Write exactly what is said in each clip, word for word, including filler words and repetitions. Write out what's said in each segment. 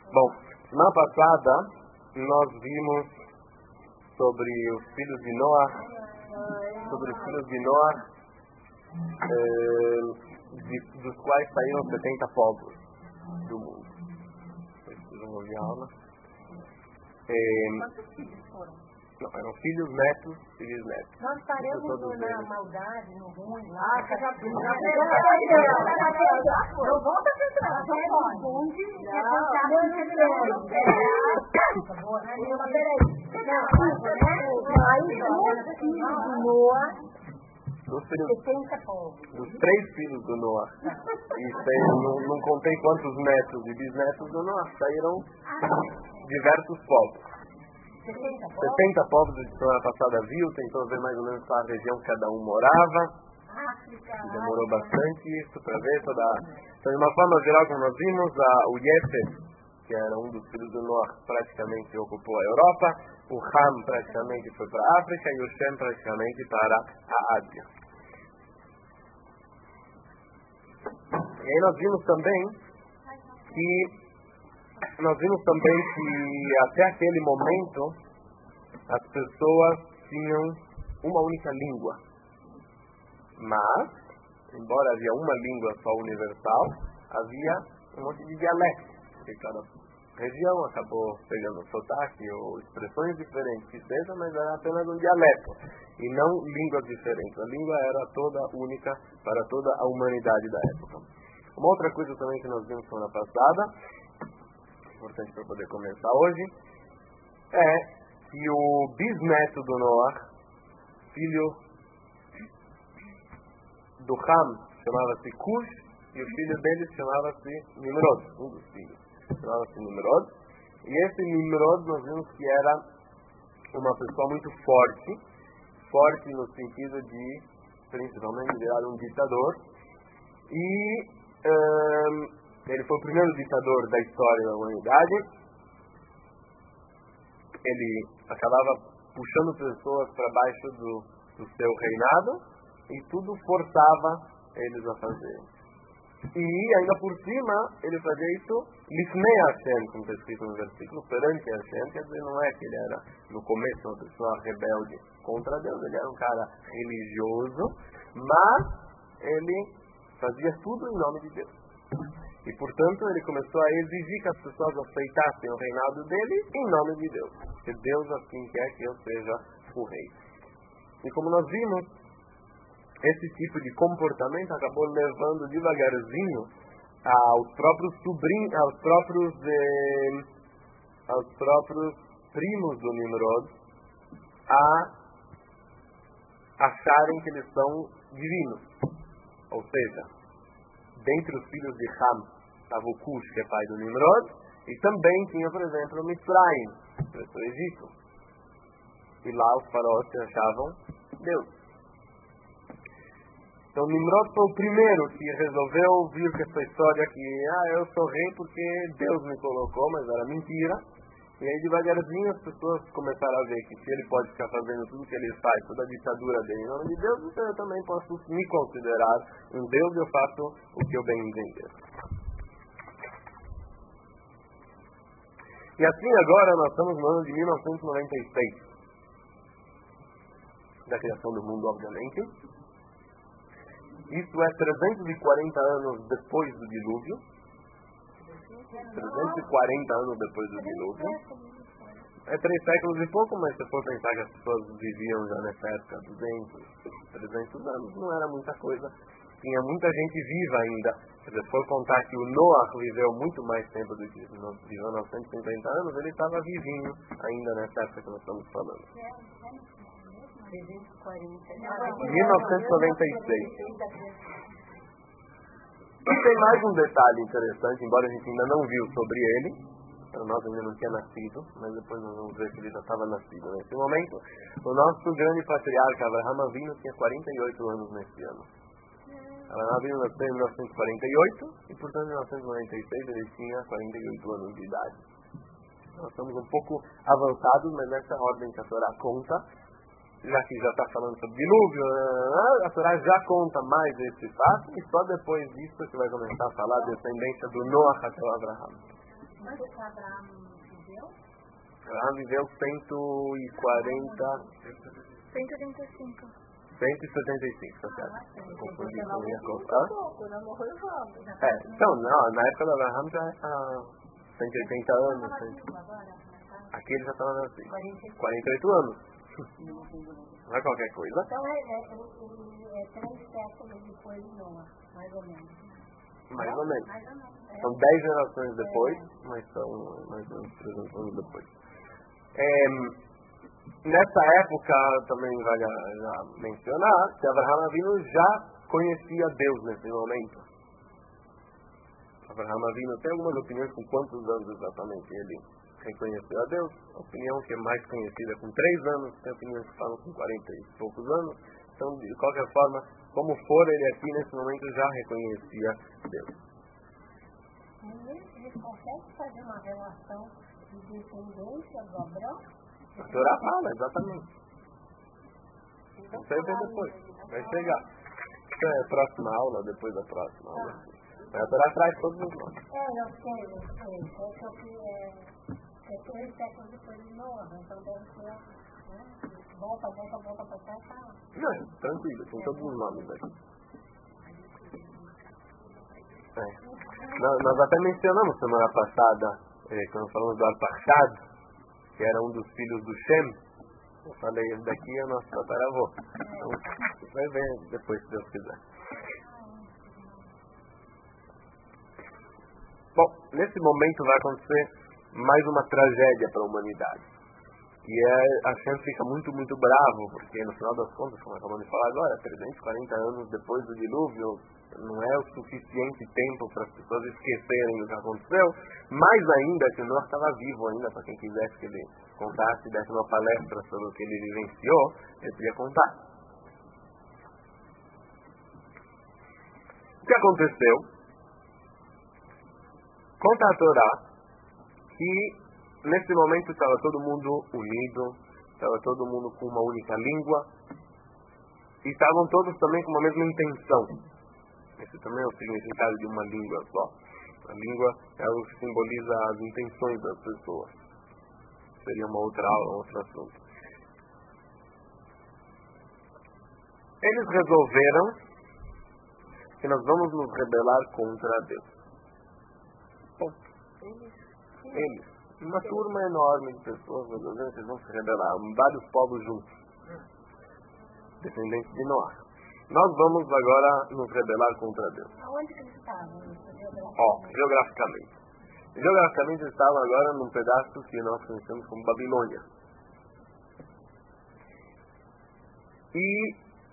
Bom, na passada nós vimos sobre os filhos de Noah, sobre os filhos de Noah, eh, de, dos quais saíram setenta povos do mundo. Vocês vão ouvir a aula. Eh, Quantos filhos foram? Não, eram filhos, netos e bisnetos. Nós paramos Todos na eles. maldade, no ruim, lá. Ah, você já viu. Não Não volta a entrar. Não pode. Onde é Não, contar não, com não, Dos, filhos, setenta povos. dos três filhos do Noah. E tem, não, não contei quantos netos e bisnetos do Noah. Saíram diversos povos. setenta povos? setenta povos de semana passada viu, tentou ver mais ou menos qual a região que cada um morava. África. Demorou bastante isso para ver toda. Então, de uma forma geral, como nós vimos, a, o Yefet, que era um dos filhos do Noah, praticamente ocupou a Europa. O Ham praticamente foi para a África e o Shem praticamente para a Ásia. E aí nós vimos também que nós vimos também que até aquele momento as pessoas tinham uma única língua. Mas, embora havia uma língua só universal, havia um monte de dialetos. Porque cada região acabou pegando sotaque ou expressões diferentes que seja, mas era apenas um dialeto. E não línguas diferentes. A língua era toda única para toda a humanidade da época. Uma outra coisa também que nós vimos semana passada, importante para poder começar hoje, é que o bisneto do Noah, filho do Ham, chamava-se Cush, e o filho dele chamava-se Nimrod, um dos filhos, chamava-se Nimrod. E esse Nimrod nós vimos que era uma pessoa muito forte, forte no sentido de, principalmente, virar um ditador. E hum, ele foi o primeiro ditador da história da humanidade. Ele acabava puxando pessoas para baixo do, do seu reinado e tudo forçava eles a fazer. E ainda por cima, ele fazia isso lifnei Hashem, como está escrito no versículo, perante Hashem, quer dizer, não é que ele era no começo uma pessoa rebelde contra Deus, ele era um cara religioso, mas ele fazia tudo em nome de Deus. E, portanto, ele começou a exigir que as pessoas aceitassem o reinado dele em nome de Deus. Porque Deus assim quer que eu seja o rei. E como nós vimos, esse tipo de comportamento acabou levando devagarzinho aos próprios sobrinhos, aos próprios, eh, aos próprios primos do Nimrod a acharem que eles são divinos. Ou seja, dentre os filhos de Ham estava o Cush, que é pai do Nimrod, e também tinha, por exemplo, o Mitzrayim, que é o Egito. E lá os faraós se achavam Deus. Então Nimrod foi o primeiro que resolveu vir com essa história que, ah, eu sou rei porque Deus me colocou, mas era mentira. E aí devagarzinho as pessoas começaram a ver que se ele pode ficar fazendo tudo que ele faz, toda a ditadura dele em nome de Deus, então eu também posso me considerar um Deus e eu faço o que eu bem entender. E assim agora nós estamos no ano de mil novecentos e noventa e seis, da criação do mundo, obviamente. Isso é trezentos e quarenta anos depois do dilúvio. trezentos e quarenta anos depois do dilúvio. É três séculos e pouco, mas se for pensar que as pessoas viviam já nessa época duzentos, trezentos anos, não era muita coisa. Tinha muita gente viva ainda. Se você for contar que o Noah viveu muito mais tempo do que viveu novecentos e cinquenta anos, ele estava vivinho ainda nessa época que nós estamos falando. trezentos e quarenta. mil novecentos e noventa e seis. E tem mais um detalhe interessante, embora a gente ainda não viu sobre ele, para nós ainda não tinha nascido, mas depois nós vamos ver que ele já estava nascido nesse momento. O nosso grande patriarca Abraham Avinu tinha quarenta e oito anos nesse ano. Abraham Avinu nasceu em mil novecentos e quarenta e oito e, portanto, em mil novecentos e noventa e seis ele tinha quarenta e oito anos de idade. Nós estamos um pouco avançados, mas nessa ordem que a Torá conta, já que já está falando sobre dilúvio, a Torá já conta mais esse fato, e só depois disso que vai começar a falar a descendência do Noah até o Abraham. Quanto que Abraão viveu? Abraão viveu cento e quarenta... cento e trinta e cinco. cento e setenta e cinco, tá certo? Confundi com minha conta. Pouco, não morreu jovem. É, então, não, na época do Abraham já era cento e oitenta anos. Aqui ele já estava nascido. quarenta e oito anos. Não é qualquer coisa. Então é, é, é, é três séculos depois de Noah, mais ou menos. Mais ou menos. Mais ou menos. É. São dez gerações depois, mas são mais ou menos trezentos anos depois. É, nessa época, também vale já mencionar que Abraham Avinu já conhecia Deus nesse momento. Abraham Avinu tem algumas opiniões com quantos anos exatamente ele reconheceu a Deus. A opinião que é mais conhecida é com três anos, tem opiniões que falam com quarenta e poucos anos. Então, de qualquer forma, como for, ele aqui nesse momento já reconhecia Deus. Ele consegue fazer uma relação de descendência do Abraão? A Torá fala, exatamente. Você vai ver depois. Vai chegar. Isso é a próxima aula, depois da próxima aula. Mas a Torá traz todos os nomes. É, eu sei, eu sei. É só que é, é três séculos depois de Noah, então deve ser, né? Volta, volta, volta pra cá e fala. Não, tranquilo, tem todos os nomes aqui. É. Nós, nós até mencionamos semana passada, eh, quando falamos do Arpachad, que era um dos filhos do Shem. Eu falei, esse daqui é o nosso tataravô. Então, você vai ver depois, se Deus quiser. Bom, nesse momento vai acontecer mais uma tragédia para a humanidade. E é, a Shem fica muito, muito bravo, porque no final das contas, como acabamos de falar agora, trezentos e quarenta anos depois do dilúvio, não é o suficiente tempo para as pessoas esquecerem do que aconteceu. Mais ainda que o Noah estava vivo ainda, para quem quisesse que ele contasse, desse uma palestra sobre o que ele vivenciou, ele podia contar. O que aconteceu? Conta a Torá que nesse momento estava todo mundo unido, estava todo mundo com uma única língua, e estavam todos também com uma mesma intenção. Esse também é o significado de uma língua só. A língua é algo que simboliza as intenções das pessoas. Seria uma outra aula, um outro assunto. Eles resolveram que nós vamos nos rebelar contra Deus. Ponto. Eles. Uma turma enorme de pessoas resolveram que eles vão se rebelar. Vários povos juntos. Descendentes de Noah. Nós vamos agora nos rebelar contra Deus. Aonde que eles estavam? Ó, geograficamente. Geograficamente eles estavam agora num pedaço que nós conhecemos como Babilônia. E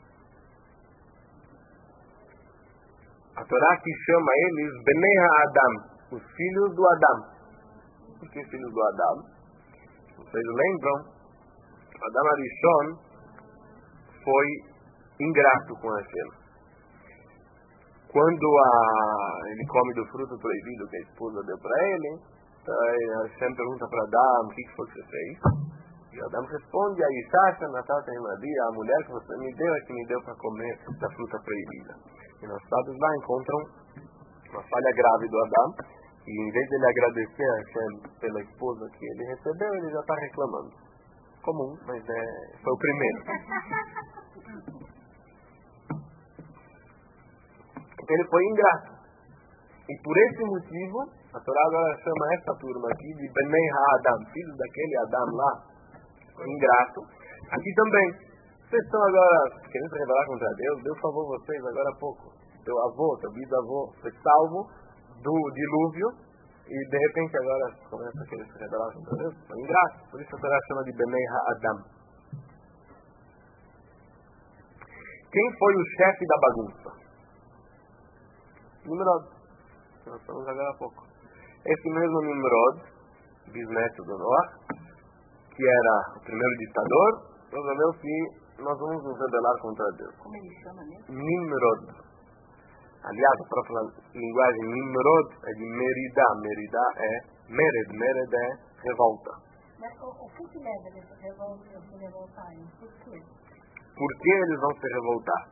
a Torá que chama eles Benei HaAdam, os filhos do Adão. Por que filhos do Adão? Vocês lembram? Adão Arishon foi ingrato com Hashem. Quando a, ele come do fruto proibido que a esposa deu para ele, então Hashem pergunta para Adão, o que, que foi que você fez? E Adão responde, a Isasha, Natasha e Maria, a mulher que você me deu é que me deu para comer da fruta proibida. E nós sábios lá encontram uma falha grave do Adão, e em vez de ele agradecer a Hashem pela esposa que ele recebeu, ele já está reclamando. Comum, mas é, foi o primeiro. Então ele foi ingrato. E por esse motivo, a Torá agora chama essa turma aqui de Benei HaAdam, filhos daquele Adam lá, foi ingrato. Aqui também. Vocês estão agora querendo se rebelar contra Deus? Deus salvou vocês agora há pouco. Teu avô, teu bisavô foi salvo do dilúvio e de repente agora começa a querer se rebelar contra Deus. Foi ingrato. Por isso a Torá chama de Benei HaAdam. Quem foi o chefe da bagunça? Nimrod. Nós estamos agora há pouco. Esse mesmo Nimrod, bisneto do Noah, que era o primeiro ditador, resolveu que nós vamos nos rebelar contra Deus. Como ele chama mesmo? Nimrod. Aliás, a própria linguagem Nimrod é de Merida. Merida é Mered. Mered é revolta. Mas o, o que que leva eles a se revoltarem? Por quê? Por que eles vão se revoltar?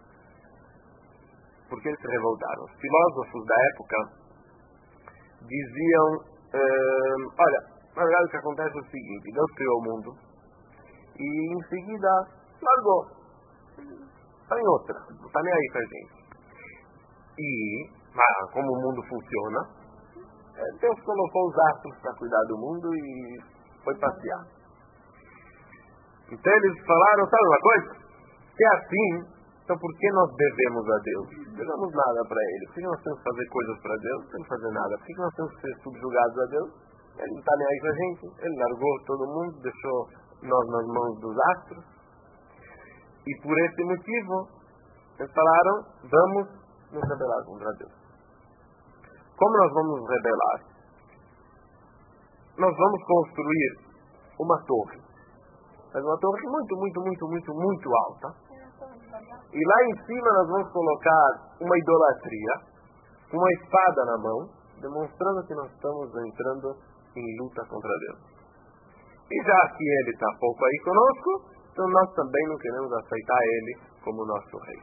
Por que eles se revoltaram? Os filósofos da época diziam Uh, olha, na verdade o que acontece é o seguinte, Deus criou o mundo e em seguida largou. Está em outra, não está nem aí pra gente. E, ah, como o mundo funciona, Deus colocou os astros para cuidar do mundo e foi passear. Então eles falaram, sabe uma coisa? Se é assim, então por que nós devemos a Deus? Não devemos nada para Ele. Por que nós temos que fazer coisas para Deus? Não temos que fazer nada. Por que nós temos que ser subjugados a Deus? Ele não está nem aí com a gente. Ele largou todo mundo, deixou nós nas mãos dos astros. E por esse motivo, eles falaram, vamos nos rebelar contra Deus. Como nós vamos nos rebelar? Nós vamos construir uma torre. Mas uma torre muito, muito, muito, muito, muito alta. E lá em cima nós vamos colocar uma idolatria, uma espada na mão, demonstrando que nós estamos entrando em luta contra Deus. E já que Ele está pouco aí conosco, então nós também não queremos aceitar Ele como nosso rei.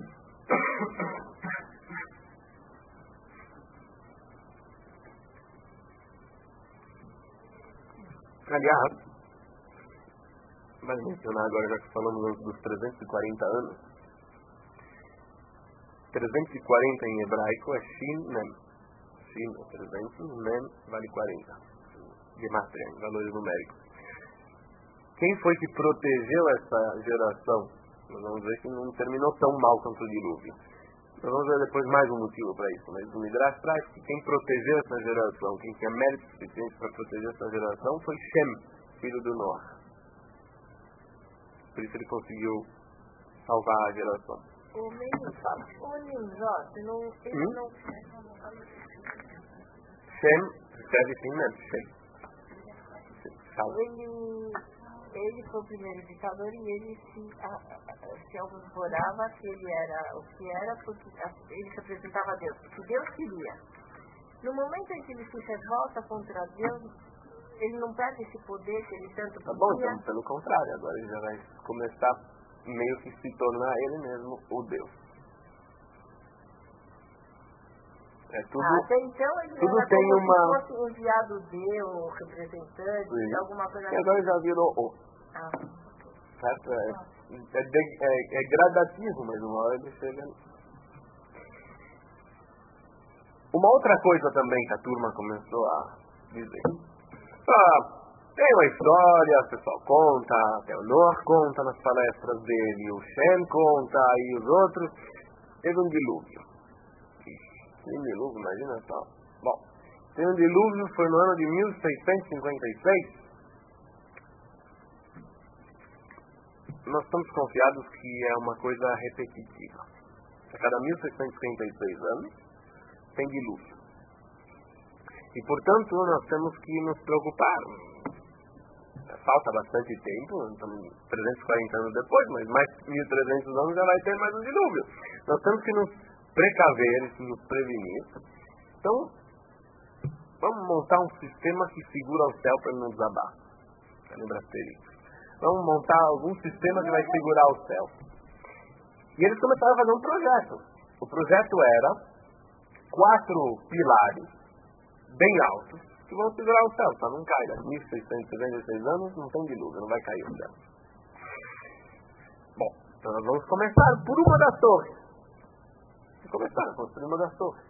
Aliás, vale mencionar agora, já que falamos dos trezentos e quarenta anos, trezentos e quarenta em hebraico é Shin Mem. Shin é trezentos, Mem vale quarenta. Gematria, em valores numéricos. Quem foi que protegeu essa geração? Nós vamos ver que não terminou tão mal quanto o dilúvio. Nós vamos ver depois mais um motivo para isso. Mas o Midrash traz que quem protegeu essa geração, quem tinha mérito suficiente para proteger essa geração, foi Shem, filho do Noah. Por isso ele conseguiu salvar a geração. O menino, o Nimrod, não, ele hum? não... Shem, escreve sim mesmo, Shem. Ele, ele foi o primeiro ditador e ele se, a, a, se alvorava que ele era o que era, porque a, ele se apresentava a Deus, porque Deus queria. No momento em que ele se revolta contra Deus, ele não perde esse poder que ele tanto Tá bom, queria. então, pelo contrário, agora ele já vai começar meio que se tornar ele mesmo o Deus. É tudo, ah, até então ele tudo era tem como uma... se fosse enviado Deus, representante, Sim. alguma coisa E agora já virou o. Ah. Certo? É, é, de, é, é gradativo, mas uma hora ele chega... Uma outra coisa também que a turma começou a dizer. Ah, tem uma história, o pessoal conta, até o Noah conta nas palestras dele, o Shem conta, e os outros. Teve um dilúvio. Tem um dilúvio, imagina só. Bom, tem um dilúvio, foi no ano de mil seiscentos e cinquenta e seis. Nós estamos confiados que é uma coisa repetitiva. A cada mil seiscentos e cinquenta e seis anos, tem dilúvio. E, portanto, nós temos que nos preocupar. Falta bastante tempo, estamos trezentos e quarenta anos depois, mas mais mil e trezentos anos já vai ter mais um dilúvio. Nós temos que nos precaver, nos prevenir. Então, vamos montar um sistema que segura o céu para não desabar. Lembra dele? Vamos montar algum sistema que vai segurar o céu. E eles começaram a fazer um projeto. O projeto era quatro pilares bem altos que vão segurar o céu, para não cair. Daqui mil seiscentos e setenta e seis anos não tem dilúvio, não vai cair o céu. Bom, então nós vamos começar por uma das torres. Vamos começar a construir uma das torres.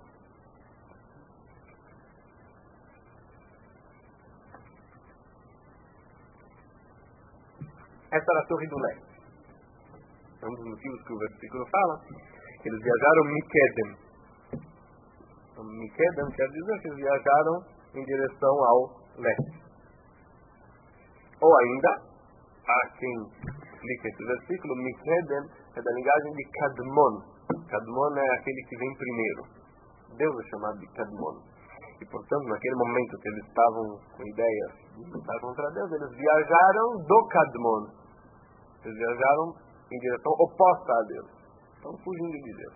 Essa era a Torre do Leste. É um dos motivos que o versículo fala. Eles viajaram Mikedem. Então, Mikedem quer dizer que eles viajaram em direção ao leste. Ou ainda, há quem explica esse versículo, Mikedem é da linguagem de Kadmon. Kadmon é aquele que vem primeiro. Deus é chamado de Kadmon. E, portanto, naquele momento que eles estavam com ideias de lutar contra Deus, eles viajaram do Kadmon. Eles viajaram em direção oposta a Deus. Estão fugindo de Deus.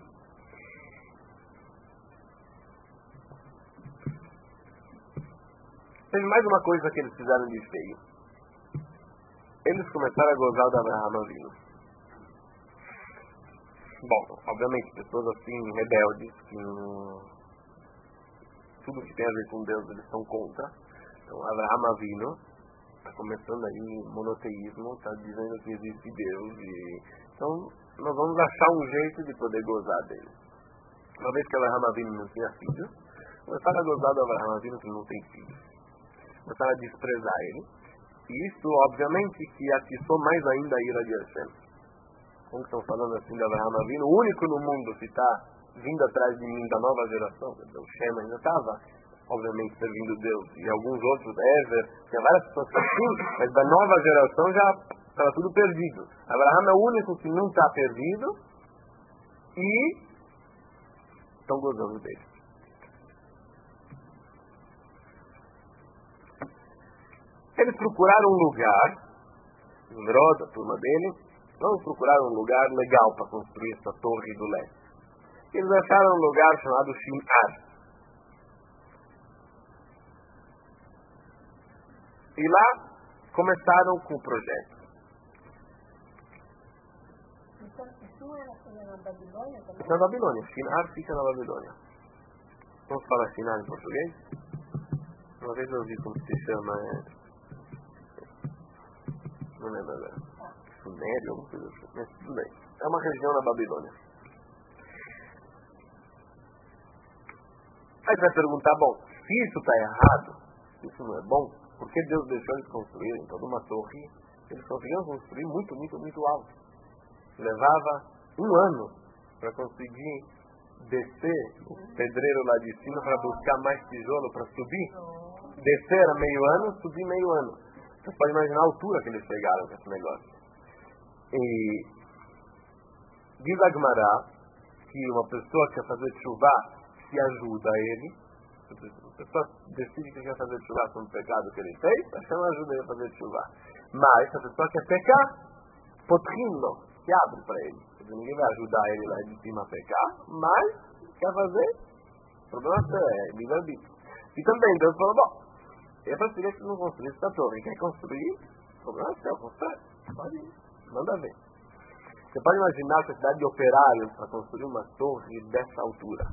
Teve mais uma coisa que eles fizeram de feio. Eles começaram a gozar da Abraham Avinu. Bom, obviamente, pessoas assim, rebeldes, que não, tudo que tem a ver com Deus eles são contra. Então Avraham Avinu está começando aí monoteísmo, está dizendo que existe Deus. E... Então nós vamos achar um jeito de poder gozar dele. Uma vez que Avraham Avinu não tinha filhos, começaram a gozar do Avraham Avinu que não tem filhos. Começaram a desprezar ele. E isso, obviamente, que atiçou mais ainda a ira de Hashem. Como estão falando assim de Avraham Avinu, o único no mundo que está vindo atrás de mim da nova geração, o Shem ainda estava, obviamente, servindo Deus, e alguns outros, Ever, tinha várias pessoas assim, mas da nova geração já estava tudo perdido. Avraham é o único que não está perdido e estão gozando dele. Eles procuraram um lugar, o Rod, a turma dele, vamos procurar um lugar legal para construir essa torre do leste. Eles acharam um lugar chamado Shinar. E lá começaram com o projeto. Então, isso era na Babilônia também? Isso é na Babilônia. Shinar fica na Babilônia. Vamos falar Shinar em português? Uma vez eu ouvi como se chama... É... Não lembro agora. Sumério, alguma coisa assim. Mas tudo bem. É uma região na Babilônia. Aí você vai perguntar, bom, se isso está errado, se isso não é bom, por que Deus deixou eles construírem toda uma torre? Eles conseguiram construir muito, muito, muito alto. Levava um ano para conseguir descer o pedreiro lá de cima para buscar mais tijolo para subir. Descer era meio ano, subir meio ano. Você pode imaginar a altura que eles chegaram com esse negócio. E diz a Gemara que uma pessoa que quer fazer chuva se ajuda a ele. A pessoa decide que quer fazer chuva com o pecado que ele fez, a chama ajuda ele a fazer chuva. Mas se a pessoa quer pecar, potrino, se abre para ele. Ninguém vai ajudar ele lá de cima a pecar, mas quer fazer, o problema é livre-arbítrio. E também Deus falou, bom, eu preferia que não construísse essa torre. Quer construir? O problema é seu, constrói. Pode ir, manda ver. Você pode imaginar a quantidade de operários para construir uma torre dessa altura.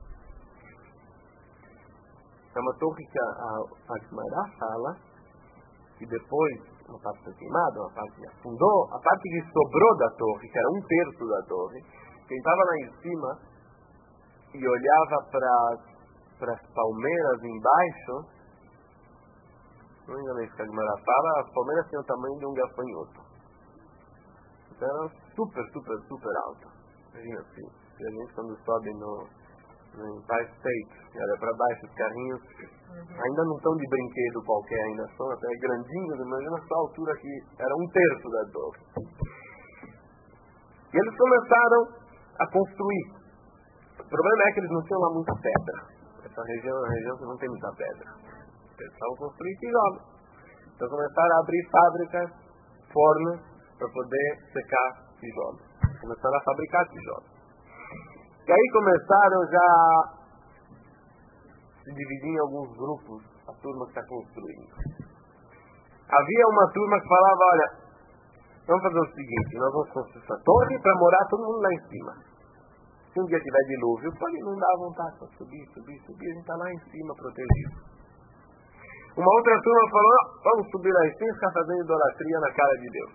É uma torre que a Gemara fala que depois, uma parte foi queimada, uma parte afundou, a parte que sobrou da torre, que era um terço da torre, quem estava lá em cima e olhava para as palmeiras embaixo, não me engano isso que a Gemara fala, as palmeiras tinham o tamanho de um gafanhoto. Então era super, super, super alta. Imagina assim, se a gente quando sobe no, no Empire State, e olha para baixo, os carrinhos uhum. ainda não estão de brinquedo qualquer, ainda são até grandinhos, imagina só a altura que era um terço da torre. E eles começaram a construir. O problema é que eles não tinham lá muita pedra. Essa região é uma região que não tem muita pedra. Eles estavam construindo tijolos. Então começaram a abrir fábricas, fornos, para poder secar tijolos. Começaram a fabricar tijolos. E aí começaram já a se dividir em alguns grupos, a turma que está construindo. Havia uma turma que falava, olha, vamos fazer o seguinte, nós vamos construir essa torre para morar todo mundo lá em cima. Se um dia tiver dilúvio, pode não dar vontade para subir, subir, subir, a gente está lá em cima protegido. Uma outra turma falou, vamos subir lá em cima e ficar fazendo idolatria na cara de Deus.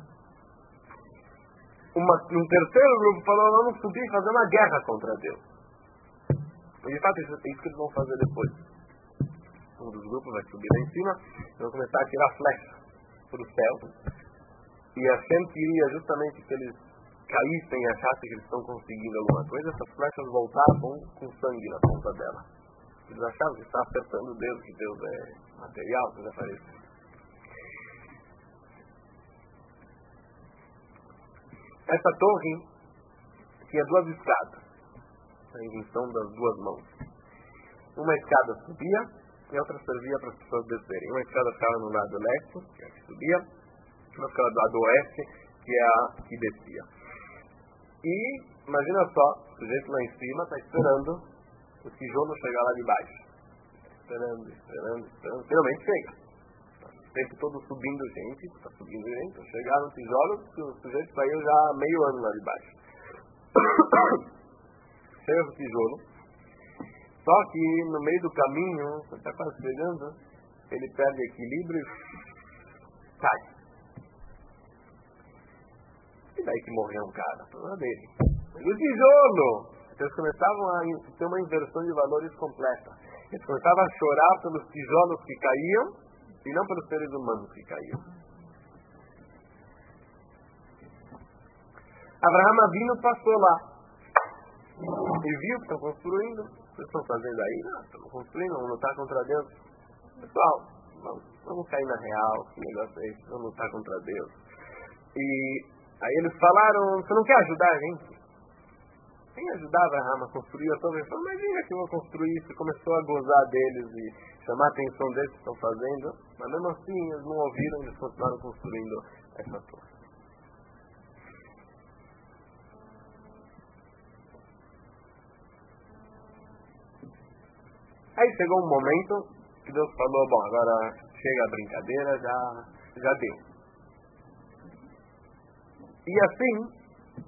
Uma, um terceiro grupo falou, vamos subir e fazer uma guerra contra Deus. E de fato, isso é isso que eles vão fazer depois. Um dos grupos vai subir lá em cima e vão começar a tirar flechas para o céu. E a Hashem queria justamente que eles caíssem e achassem que eles estão conseguindo alguma coisa, essas flechas voltavam com sangue na ponta dela. Eles achavam que estavam acertando Deus, que Deus é material, que desaparece. Essa torre tinha duas escadas, a invenção das duas mãos. Uma escada subia e a outra servia para as pessoas descerem. Uma escada ficava no lado leste, que é a que subia, uma ficava do lado oeste, que é a que descia. E, imagina só, o sujeito lá em cima está esperando o tijolo chegar lá de baixo. Esperando, esperando, esperando. Finalmente chega. O tempo todo subindo gente, está subindo gente. Chegaram o tijolo, o sujeito saiu já há meio ano lá de baixo. Chega o tijolo. Só que no meio do caminho, você está quase chegando, ele perde equilíbrio e cai. E daí que morreu um cara, problema dele. Mas o tijolo! Então eles começavam a ter uma inversão de valores completa. Eles começavam a chorar pelos tijolos que caíam e não pelos seres humanos que caíam. Abraham Avinu passou lá e viu que estão construindo. O que estão fazendo aí? Não, estamos construindo, vamos lutar contra Deus. Pessoal, vamos, vamos cair na real, que negócio é esse? Vamos lutar contra Deus. E aí eles falaram, você não quer ajudar a gente? Quem ajudava Abraham a construir a torre? Ele falou, imagina que eu vou construir isso. Começou a gozar deles e chamar a atenção deles que estão fazendo. Mas mesmo assim, eles não ouviram e eles continuaram construindo essa torre. Aí chegou um momento que Deus falou, bom, agora chega a brincadeira, já, já deu. E assim,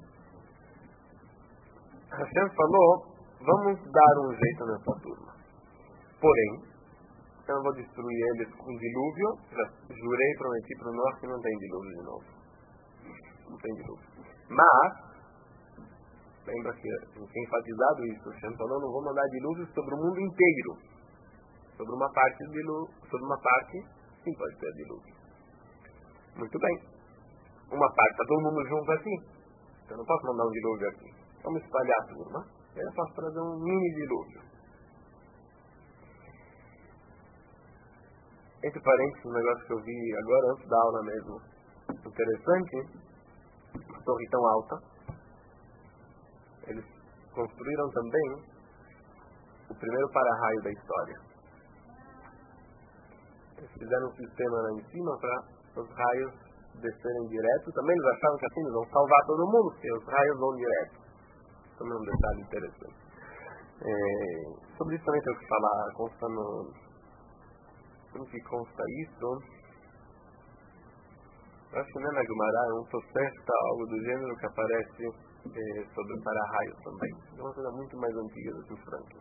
Hashem falou, vamos dar um jeito nessa turma. Porém, eu não vou destruir eles com dilúvio. Já jurei e prometi para o norte que não tem dilúvio de novo. Não tem dilúvio. Mas, lembra que eu tinha enfatizado isso. Hashem falou, não vou mandar dilúvio sobre o mundo inteiro. Sobre uma parte, dilúvio, sobre uma parte sim pode ter dilúvio. Muito bem. Uma parte, está todo mundo junto aqui. Eu não posso mandar um dilúvio aqui. Vamos espalhar a turma. E aí eu posso trazer um mini dilúvio. Entre parênteses, um negócio que eu vi agora antes da aula mesmo. Interessante. Uma torre tão alta. Eles construíram também o primeiro para-raio da história. Eles fizeram um sistema lá em cima para os raios descerem direto. Também eles achavam que assim eles vão salvar todo mundo, porque os raios vão direto. Também é um detalhe interessante. É, sobre isso também tenho que falar. Consta no... Como que consta isso? Eu acho que não é na Gumará, é um Tosefta, algo do gênero que aparece é, sobre o para-raio também. É uma coisa muito mais antiga do que o Franklin.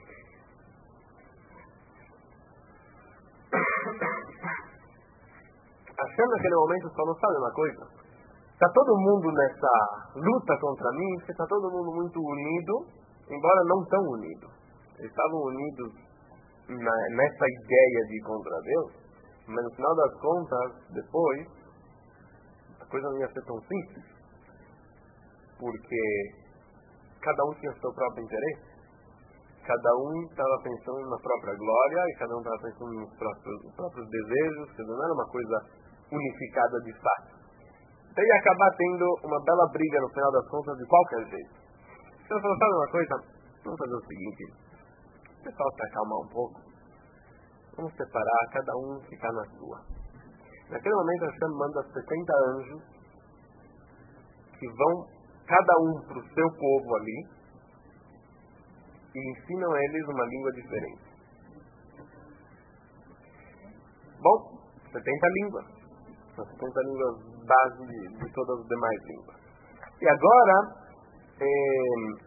Achando naquele momento só não sabe uma coisa? Está todo mundo nessa luta contra mim, porque está todo mundo muito unido, embora não tão unido. Eles estavam unidos na, nessa ideia de ir contra Deus, mas no final das contas, depois, a coisa não ia ser tão simples. Porque cada um tinha seu próprio interesse, cada um estava pensando na própria glória, e cada um estava pensando nos próprios, nos próprios desejos, quer dizer, não era uma coisa unificada de fato. Então ia acabar tendo uma bela briga no final das contas de qualquer jeito. Então eu falei, sabe uma coisa? Vamos fazer o seguinte, o pessoal se acalmar um pouco, vamos separar, cada um ficar na sua. Naquele momento a Hashem manda setenta anjos que vão cada um para o seu povo ali e ensinam eles uma língua diferente. Bom, setenta línguas. setenta línguas base de, de todas as demais línguas. E agora, é,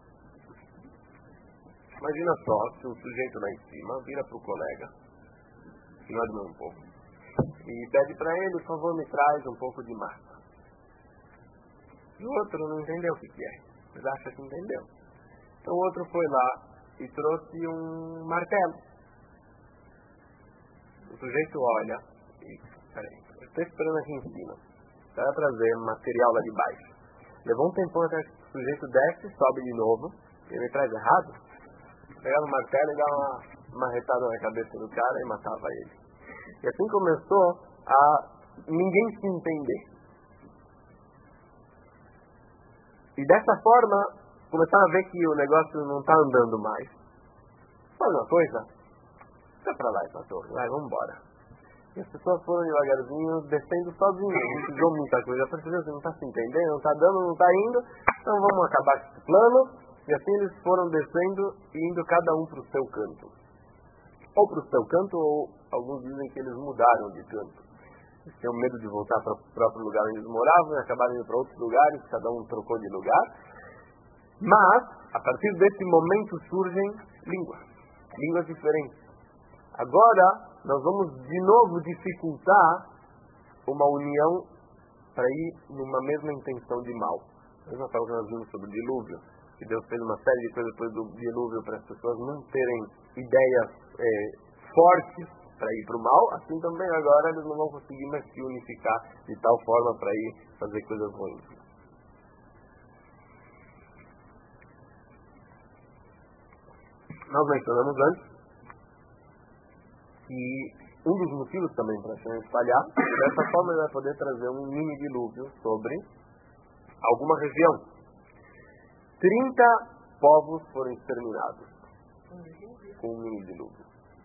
imagina só, se um sujeito lá em cima vira para o colega, que não é do mesmo povo, e pede para ele, por favor, me traz um pouco de massa. E o outro não entendeu o que, que é, mas acha que entendeu. Então o outro foi lá e trouxe um martelo. O sujeito olha e, peraí, estou esperando aqui em cima. Para trazer material lá de baixo. Levou um tempão até que o sujeito desce, sobe de novo. Ele me traz errado. Pegava o martelo e dava uma marretada na cabeça do cara e matava ele. E assim começou a ninguém se entender. E dessa forma, começaram a ver que o negócio não está andando mais. Faz uma coisa. Fica para lá essa torre. Vai, vamos embora. E as pessoas foram devagarzinho, descendo sozinhos, não precisou muita coisa. Eu falei, você não está se entendendo, não está dando, não está indo, então vamos acabar com esse plano. E assim eles foram descendo e indo cada um para o seu canto. Ou para o seu canto, ou alguns dizem que eles mudaram de canto. Eles tinham medo de voltar para o próprio lugar onde eles moravam e acabaram indo para outros lugares, cada um trocou de lugar. Mas, a partir desse momento surgem línguas, línguas diferentes. Agora, nós vamos de novo dificultar uma união para ir numa mesma intenção de mal. A mesma forma que nós vimos sobre o dilúvio, que Deus fez uma série de coisas depois do dilúvio para as pessoas não terem ideias é, fortes para ir para o mal, assim também agora eles não vão conseguir mais se unificar de tal forma para ir fazer coisas ruins. Nós mencionamos antes que um dos motivos também para se espalhar, dessa forma ele vai poder trazer um mini dilúvio sobre alguma região. trinta povos foram exterminados com um mini dilúvio.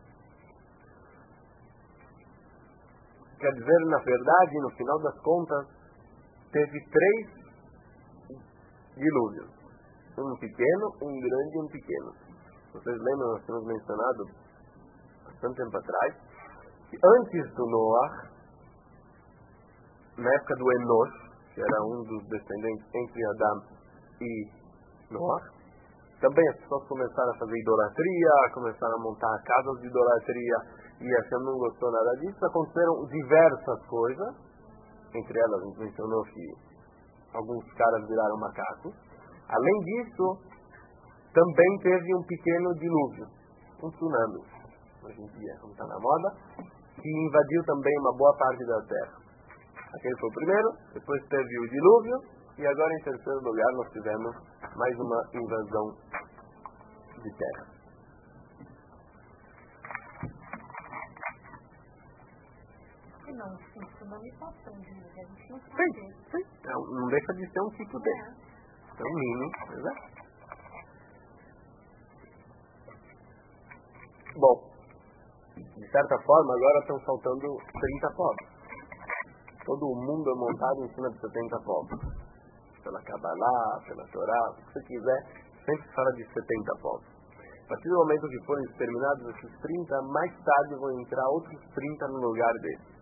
Quer dizer, na verdade, no final das contas, teve três dilúvios. Um pequeno, um grande e um pequeno. Vocês lembram, nós temos mencionado bastante tempo atrás, que antes do Noah, na época do Enosh, que era um dos descendentes entre Adão e Noah, também as pessoas começaram a fazer idolatria, começaram a montar casas de idolatria, e a Hashem não gostou nada disso. Aconteceram diversas coisas, entre elas a gente mencionou que alguns caras viraram macacos. Além disso, também teve um pequeno dilúvio, um tsunami, hoje em dia, como está na moda, que invadiu também uma boa parte da terra. Aquele foi o primeiro, depois teve o dilúvio, e agora em terceiro lugar nós tivemos mais uma invasão de terra. Não, isso não me passou, gente. A gente não sabe. Sim, sim. Não, não deixa de ser um tipo de. É um mínimo, exato. Bom, de certa forma, agora estão faltando trinta povos. Todo o mundo é montado em cima de setenta povos. Pela Kabbalah, pela Torá, o que você quiser, sempre fala de setenta povos. A partir do momento que forem exterminados esses trinta, mais tarde vão entrar outros trinta no lugar deles.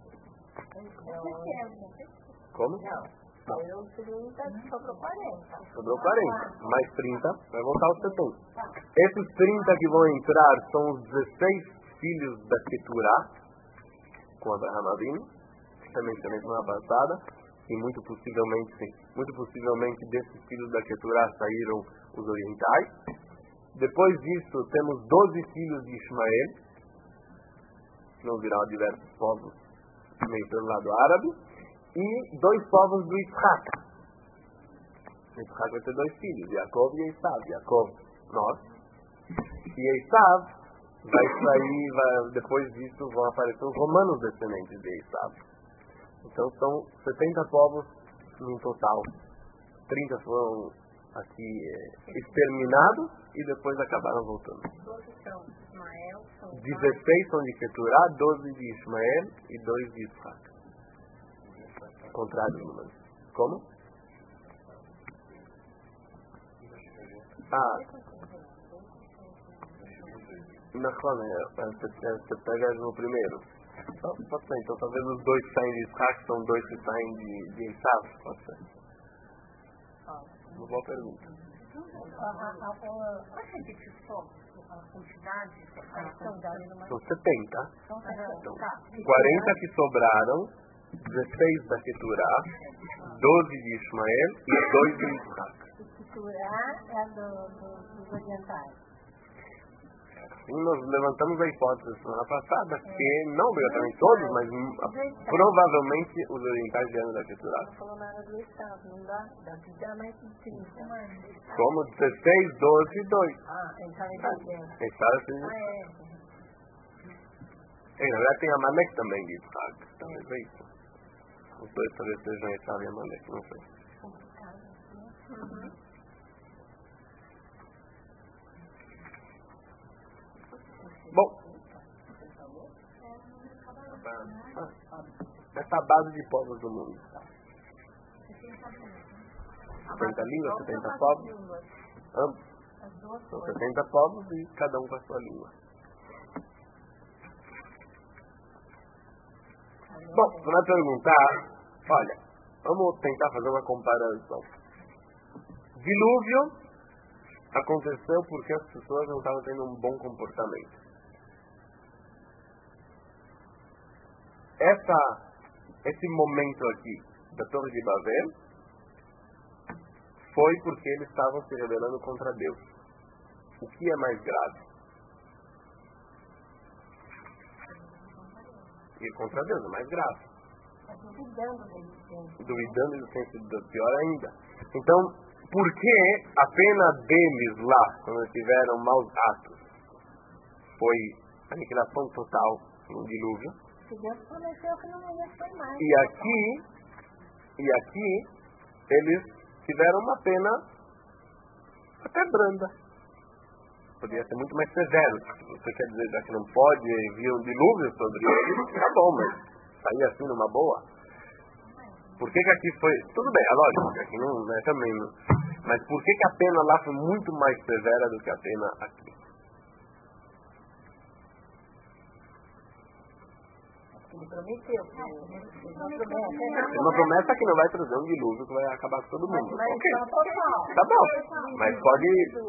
Como? Não. Não. Foram trinta, sobrou quarenta. Sobrou quarenta. Mais trinta, vai voltar aos setenta. Esses trinta que vão entrar são os dezesseis filhos da Keturá, com Abraham Avinu, que também mencionei semana passada, e muito possivelmente, sim, muito possivelmente desses filhos da Keturá saíram os orientais. Depois disso, temos doze filhos de Ismael, que não virão a diversos povos, meio pelo lado árabe, e dois povos do Yitzhak. Yitzhak vai ter dois filhos, Yaakov e Esav. Yaakov, nós. E Esav vai sair, vai, depois disso vão aparecer os romanos descendentes de Esav. Então são setenta povos no total. trinta foram aqui é, exterminados e depois acabaram voltando. dezesseis são de Keturá, doze de Ismael e dois de Yitzhak. Contrário do número. Como? Ah. Não, você pega no primeiro. Então, pode ser. Então talvez os dois que saem de Yitzhak são dois que saem de, de Esav. Pode ser. Uma boa pergunta. A quantidade, são setenta. Então, quarenta que sobraram, dezesseis da Keturá, doze de Ismael e dois de Yitzhak. Keturá é do, do, dos orientais. Sim, nós levantamos a hipótese semana passada que, não obrigatoriamente todos, mas uh, provavelmente os orientais vieram da Keturá. Não falou nada do Estado, não dá? Dá de dar mais de trinta. Como dezesseis, doze e dois. Ah, então ele está dentro. Pensaram assim. Ah, é. E, na verdade tem a Amalek também de Yitzhak. Talvez é isso. Os dois talvez sejam Esav e Amalek, não sei. Uhum. Bom, essa é a base de povos do mundo. setenta línguas, setenta povos. Ambos. São setenta povos e cada um com a sua língua. Bom, você vai perguntar, olha, vamos tentar fazer uma comparação. Dilúvio aconteceu porque as pessoas não estavam tendo um bom comportamento. Essa, esse momento aqui da Torre de Babel foi porque eles estavam se rebelando contra Deus. O que é mais grave? Ir contra Deus é mais grave. Duvidando do senso, pior ainda. Então, por que a pena deles lá, quando tiveram maus atos, foi aniquilação total no dilúvio? Deus prometeu que não ia ser mais. E aqui, e aqui, eles tiveram uma pena até branda. Poderia ser muito mais severo. Você quer dizer, já que não pode vir um dilúvio sobre eles, tá bom, mas sair assim numa boa. Por que que aqui foi... Tudo bem, é lógico, que aqui não é também... Não, mas por que que a pena lá foi muito mais severa do que a pena aqui? Ele prometeu. É uma promessa que não vai trazer um dilúvio que vai acabar com todo mundo. Mas, okay. mas, tá bom. Mas pode...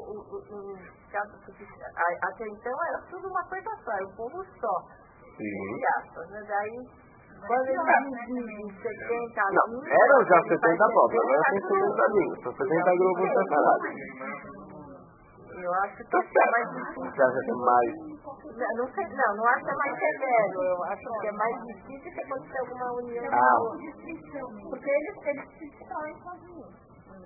Até então era tudo uma coisa só, era um povo só. Sim. Aspas, né? Daí, quando eles dizem setenta não, linhas... eram já setenta povos, agora tem setenta linhas. São setenta grupos separados. Eu acho que tá é mais difícil. Você acha que é mais... Não, não, sei, não, não acho que é mais severo. Eu acho que é mais difícil que acontecer alguma união. Ah. Porque eles, eles se destroem sozinhos.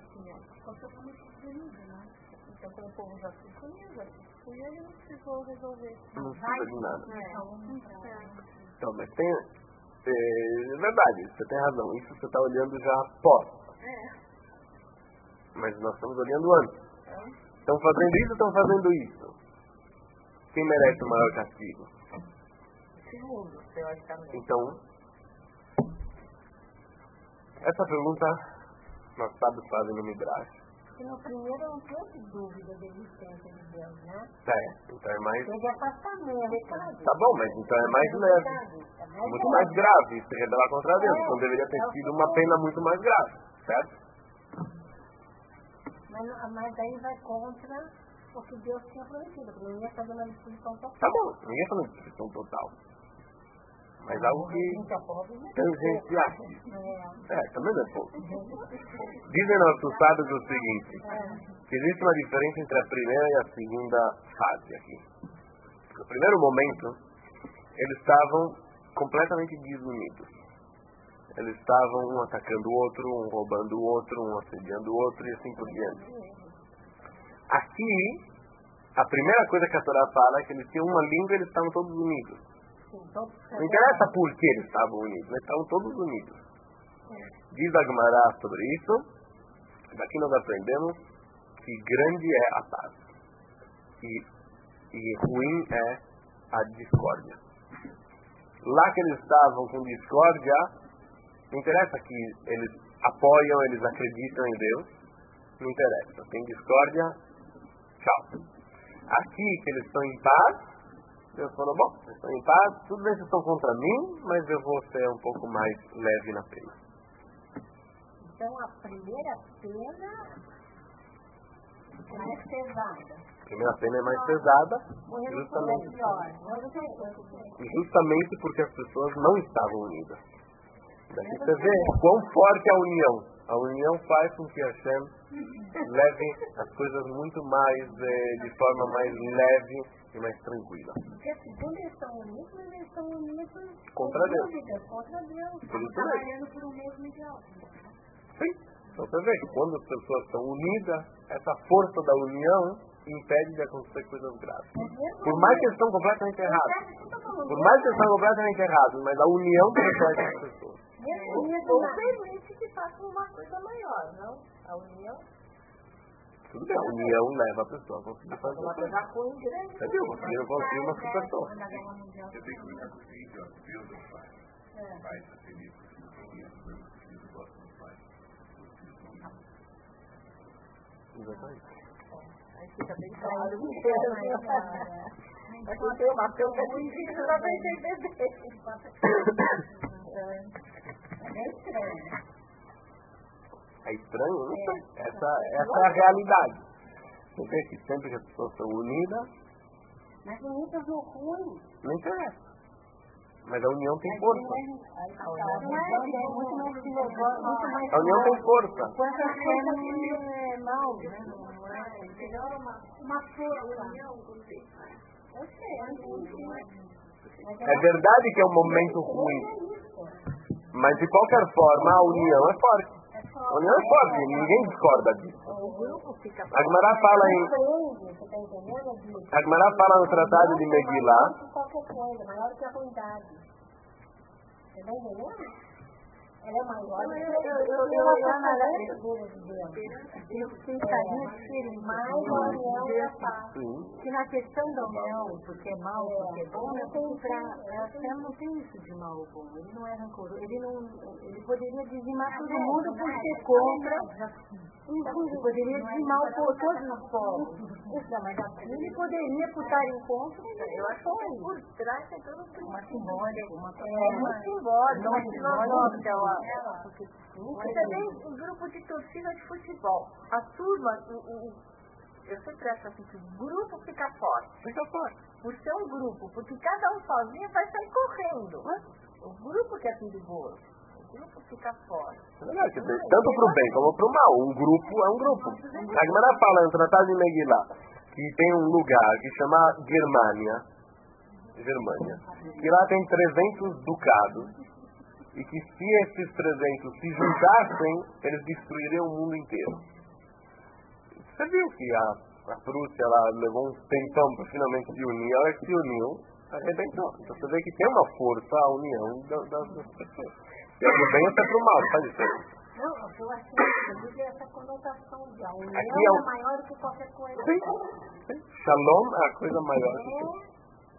Então, como o povo já se uniu, já se uniu, ele não precisou resolver. Não precisa de nada. É. Então, mas tem... É verdade, você tem razão. Isso você está olhando já pós. É. Mas nós estamos olhando antes. Estão fazendo isso ou estão fazendo isso? Quem merece o maior castigo? Segundo, teoricamente. Então, essa pergunta nós sábios fazem no Midrash. Porque no primeiro não teve dúvida da existência de Deus, né? É, então é mais... Teve afastamento. Tá bom, mas então é mais leve. Muito mais grave se rebelar contra Deus. Então deveria ter sido uma pena muito mais grave, certo? Mas, mas aí vai contra o que Deus tinha prometido, porque não ia fazer uma destruição total. Tá bom, não ia fazer uma destruição total. Mas algo que tangenciar. É, também não é pouco. Dizem nossos sábios o seguinte, que existe uma diferença entre a primeira e a segunda fase aqui. No primeiro momento, eles estavam completamente desunidos. Eles estavam um atacando o outro, um roubando o outro, um assediando o outro e assim por diante. Aqui, a primeira coisa que a Torá fala é que eles tinham uma língua e eles estavam todos unidos. Não interessa por que eles estavam unidos, eles estavam todos unidos. Diz a Gemara sobre isso, daqui nós aprendemos que grande é a paz e, e ruim é a discórdia. Lá que eles estavam com discórdia, não interessa que eles apoiam, eles acreditam em Deus, não interessa. Tem discórdia, tchau. Aqui que eles estão em paz, Deus falou, bom, vocês estão em paz, tudo bem que estão contra mim, mas eu vou ser um pouco mais leve na pena. Então a primeira pena é mais pesada. A primeira pena é mais pesada, justamente, justamente porque as pessoas não estavam unidas. Daqui você vê quão forte é a união. A união faz com que Hashem leve as coisas muito mais, eh, de forma mais leve e mais tranquila. Porque quando eles estão unidos, eles estão unidos contra Deus. Dúvidas, contra Deus. Por isso trabalhando por um mesmo ideal. Sim. Então você vê que quando as pessoas estão unidas, essa força da união impede de acontecer coisas graves. Por mais que eles estão completamente errados. Por mais que eles estão completamente errados, mas a união protege as pessoas. Ou permite que faça uma coisa maior, não? A união. Tudo bem, a união leva a pessoa a conseguir fazer uma coisa ruim grande. Você viu? Você não conseguiu uma situação. Eu tenho que cuidar com o seguinte, ó, Deus é o Pai. O Pai está feliz com os filhos, os filhos gostam do Pai. Os filhos não gostam. Exatamente. Aí fica bem claro. Mas não tem uma coisa difícil para entender. É estranho. É estranho? Não sei. Essa, essa é a realidade. Você vê que sempre que as pessoas são unidas... Mas unidas no ruim. Não interessa. Mas a união tem força. A união tem força. Quantas coisas é mal, né? Uma força. Eu sei, é verdade que é um momento ruim. Mas de qualquer forma a união é forte. A união é forte, ninguém discorda disso. A Gemara fala em... A Gemara fala no Tratado de Megillah... Qualquer coisa, maior que a ruindade. Você está entendendo? Ela é maior que a ruindade. Eu pensaria diferente. Mais a união é fácil. Que na questão da união, porque é mal, porque é bom, Hashem não tem isso de mal ou bom. Ele não é rancoroso. Ele, não, ele poderia dizimar todo mundo por ser contra. Ele poderia dizimar por todos os povos. Mas aqui ele poderia, por estar em contra, eu acho que por trás é todo uma simbólica. É muito simbólico, uma filosófica. E também um grupo de torcida de futebol. A turma, o, o, eu sempre acho assim que o grupo fica forte. Fica forte. Por ser um grupo, porque cada um sozinho vai sair correndo. O grupo que é perigoso. O grupo fica forte. É verdade, tanto para o bem como para o mal. Um grupo é um grupo. A Gemara fala no Tratado de Megillah que tem um lugar que chama Germânia. Germânia. Que lá tem trezentos ducados. E que se esses trezentos se juntassem, eles destruiriam o mundo inteiro. Você viu que a, a Prússia ela levou um tempão para finalmente se unir, ela se uniu, arrebentou. Então você vê que tem uma força a união das, das pessoas. E é do bem até para o mal, faz diferença. Não, eu acho que essa conotação de a união Aqui é, um... é maior que qualquer coisa. Sim, sim. Shalom é a coisa maior que tudo.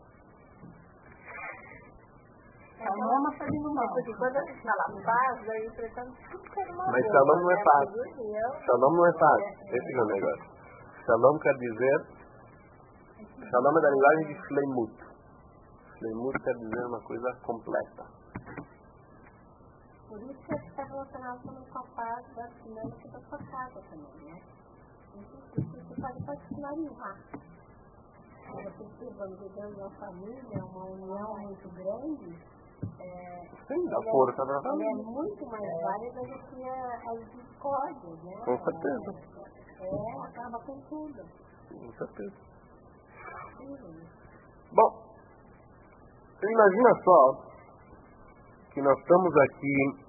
É uma alma fazendo mal. Porque quando a gente fala paz, dá a impressão de tudo que é uma Mas shalom não é paz. Shalom não é paz. Esse é o negócio. Shalom quer dizer... Shalom é da linguagem de Shleimut. Shleimut quer dizer uma coisa completa. Por isso que está relacionado também com a paz da dinâmica da sua casa também, né? Isso pode particularizar. Você vamos vivendo uma família, uma união muito grande... É, sim, dá força para a família. É muito mais válida do que as discórdias, né? Com certeza. É, acaba com tudo. Com certeza. Sim. Bom, você imagina só que nós estamos aqui,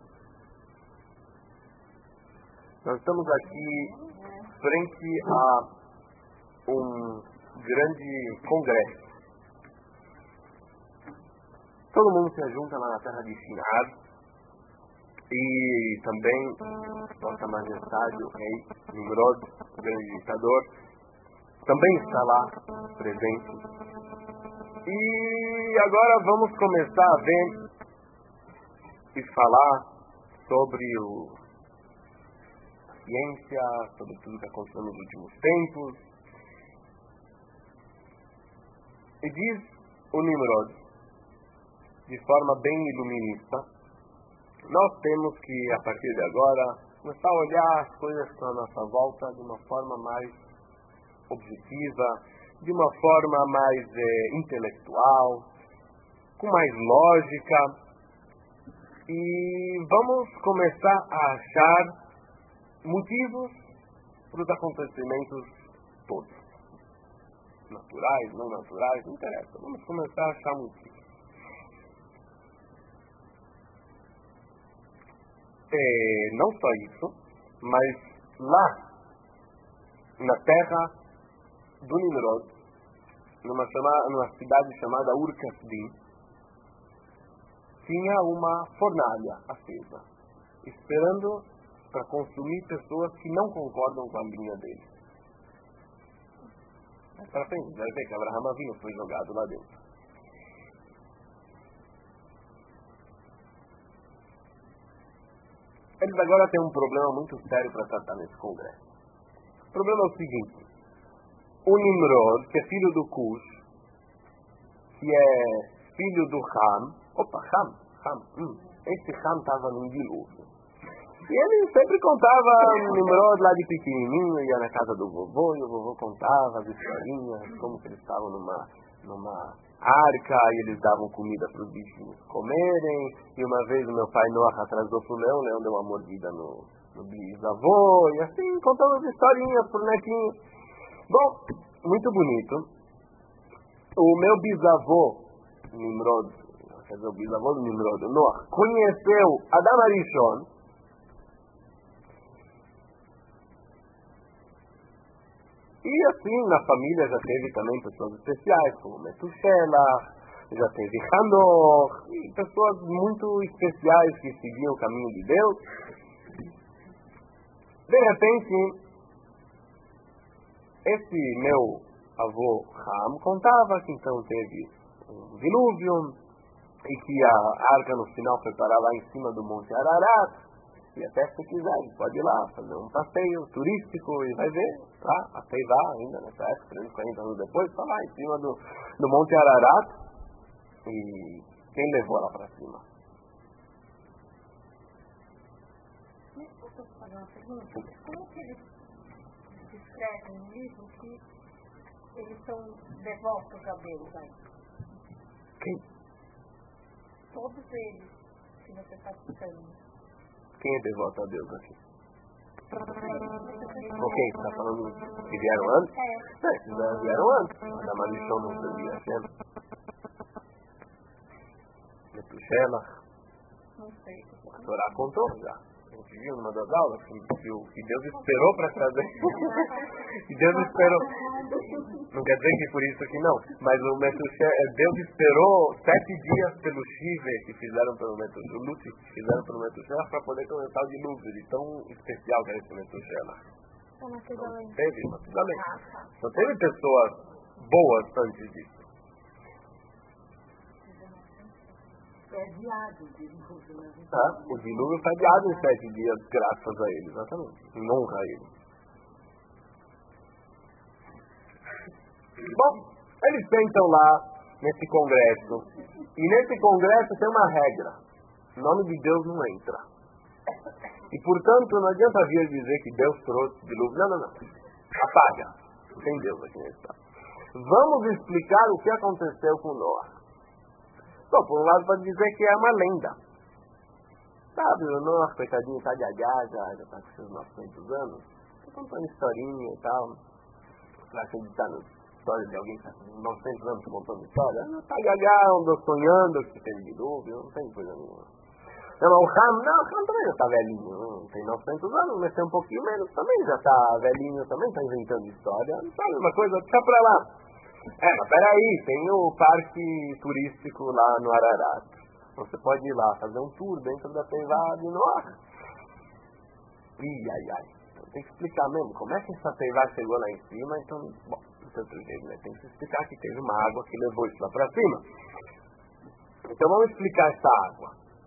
nós estamos aqui frente a um grande congresso. Todo mundo se junta lá na terra de Shinar e também Nossa Majestade, o rei Nimrod, o grande ditador, também está lá presente. E agora vamos começar a ver e falar sobre o, a ciência, sobre tudo que aconteceu nos últimos tempos. E diz o Nimrod, de forma bem iluminista, nós temos que, a partir de agora, começar a olhar as coisas que estão à nossa volta de uma forma mais objetiva, de uma forma mais é, intelectual, com mais lógica, e vamos começar a achar motivos para os acontecimentos todos. Naturais, não naturais, não interessa. Vamos começar a achar motivos. É, não só isso, mas lá na terra do Nimrod, numa, chama, numa cidade chamada Ur-Kasdim, tinha uma fornalha acesa, esperando para consumir pessoas que não concordam com a linha dele. Mas para frente, vai ver que Abraham Avinu foi jogado lá dentro. Eles agora têm um problema muito sério para tratar nesse congresso. O problema é o seguinte: o Nimrod, que é filho do Cush, que é filho do Ham, opa, Ham, Ham, hum, esse Ham estava num dilúvio. E ele sempre contava Nimrod lá de pequenininho, ia na casa do vovô, e o vovô contava as historinhas, como que eles estavam numa, numa arca, e eles davam comida para os bichinhos comerem, e uma vez o meu pai Noah atrasou pro leão, o leão deu uma mordida no, no bisavô, e assim, contando as historinhas pro netinho. Bom, muito bonito. O meu bisavô, Nimrod, quer dizer, o bisavô do Nimrod, Noah, conheceu Adam Arishon. E assim, na família já teve também pessoas especiais, como Metusela, já teve Hanor, e pessoas muito especiais que seguiam o caminho de Deus. De repente, esse meu avô Ham contava que então teve um dilúvio e que a arca no final foi parar lá em cima do Monte Ararat. E até se quiser, pode ir lá fazer um passeio turístico e vai ver lá, a Teivá ainda nessa época, trezentos e quarenta anos depois, está lá em cima do, do Monte Ararat. E quem levou lá para cima? Posso fazer uma pergunta? Como que eles descrevem no livro que eles são devotos a Deus aí? Quem? Todos eles, que você está citando. Quem é devoto a Deus aqui? Ok, você está falando que vieram antes? É. É, eles já vieram antes. Adam Arishon não servia a Shem. Metusela. Não sei. A Torá contou já. A gente viu numa das aulas que, que, o, que Deus esperou para trazer. Que Deus esperou. Não quer dizer que por isso que não. Mas o Metusela, Deus esperou sete dias pelo Shive que fizeram pelo Metusela, o Lute que fizeram pelo Metusela, para poder começar o dilúvio. De tão especial que era esse Metusela. Não teve, Matusalém. Não teve pessoas boas antes disso. É adiado o dilúvio, né? Tá? O dilúvio foi adiado em sete dias, graças a ele, exatamente. Em honra a ele. Bom, eles sentam lá nesse congresso. E nesse congresso tem uma regra. O nome de Deus não entra. E portanto não adianta vir dizer que Deus trouxe dilúvio. Não, não, não. Apaga. Não tem Deus aqui nesse estado. Vamos explicar o que aconteceu com Noah. Bom, por um lado pode dizer que é uma lenda. Sabe, o Noah, coitadinho, tá de agá, já, já tá com seus novecentos anos. Tá contando historinha e tal. Pra acreditar na história de alguém que tá com novecentos anos contando história. Não, tá gagá, andou sonhando que teve dilúvio, não tem coisa nenhuma. Não, o Ham, não, o Ham também já tá velhinho. Tem novecentos anos, mas tem um pouquinho menos. Também já tá velhinho, também tá inventando história. Não sabe uma coisa, deixa pra lá. É, mas peraí, tem o parque turístico lá no Ararat. Você pode ir lá fazer um tour dentro da Teivá de Noah. Ih, ai, ai. Então, tem que explicar mesmo como é que essa Teivá chegou lá em cima. Então, bom, de outro jeito, né? Tem que explicar que teve uma água que levou isso lá pra cima. Então vamos explicar essa água.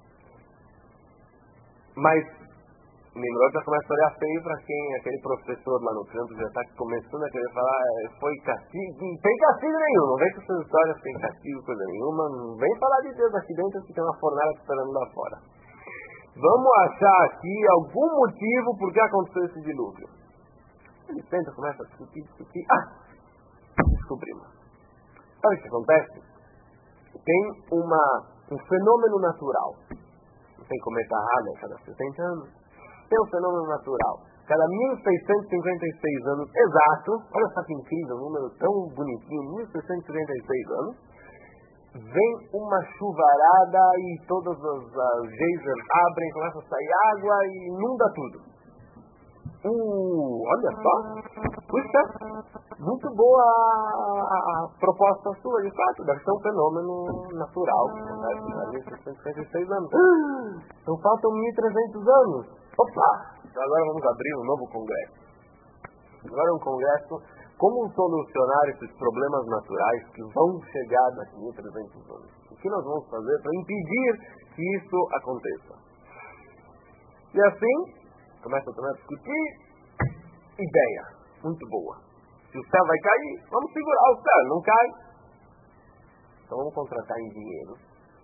Mas Nimrod já começa a olhar feio para quem, aquele professor lá no campo já está começando a querer falar, foi castigo, não tem castigo nenhum, não vem com essas histórias, tem castigo, coisa nenhuma, não vem falar de Deus aqui dentro que tem uma fornalha esperando lá fora. Vamos achar aqui algum motivo por que aconteceu esse dilúvio. Ele tenta, começa a discutir, discutir, ah, descobrimos. Sabe o que acontece? Tem uma, um fenômeno natural, não tem cometa Halley a cada setenta anos. Tem um fenômeno natural. Cada mil seiscentos e cinquenta e seis anos exato, olha só que incrível, um número tão bonitinho, mil seiscentos e cinquenta e seis anos, vem uma chuvarada e todas as, as geysers abrem, começa a sair água e inunda tudo. Uh, olha só, puxa, muito boa a, a, a proposta sua, de fato, deve ser um fenômeno natural, né? mil seiscentos e cinquenta e seis anos. Então faltam mil e trezentos anos. Opa! Então agora vamos abrir um novo congresso. Agora é um congresso como solucionar esses problemas naturais que vão chegar daqui a mil e trezentos anos. O que nós vamos fazer para impedir que isso aconteça? E assim, começa a discutir. Ideia, muito boa. Se o céu vai cair, vamos segurar o céu, não cai. Então vamos contratar engenheiros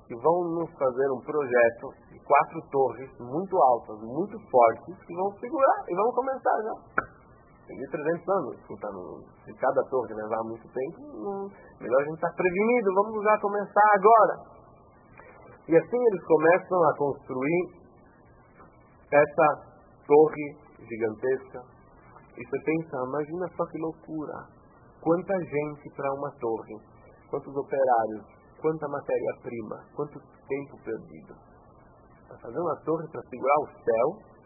que vão nos fazer um projeto de quatro torres muito altas, muito fortes, que vão segurar e vão começar já. Tem trezentos anos, então, se cada torre levar muito tempo, não, melhor a gente estar prevenido, vamos já começar agora. E assim eles começam a construir essa torre gigantesca. E você pensa, imagina só que loucura, quanta gente para uma torre, quantos operários, quanta matéria-prima, quanto tempo perdido. Para fazer uma torre para segurar o céu.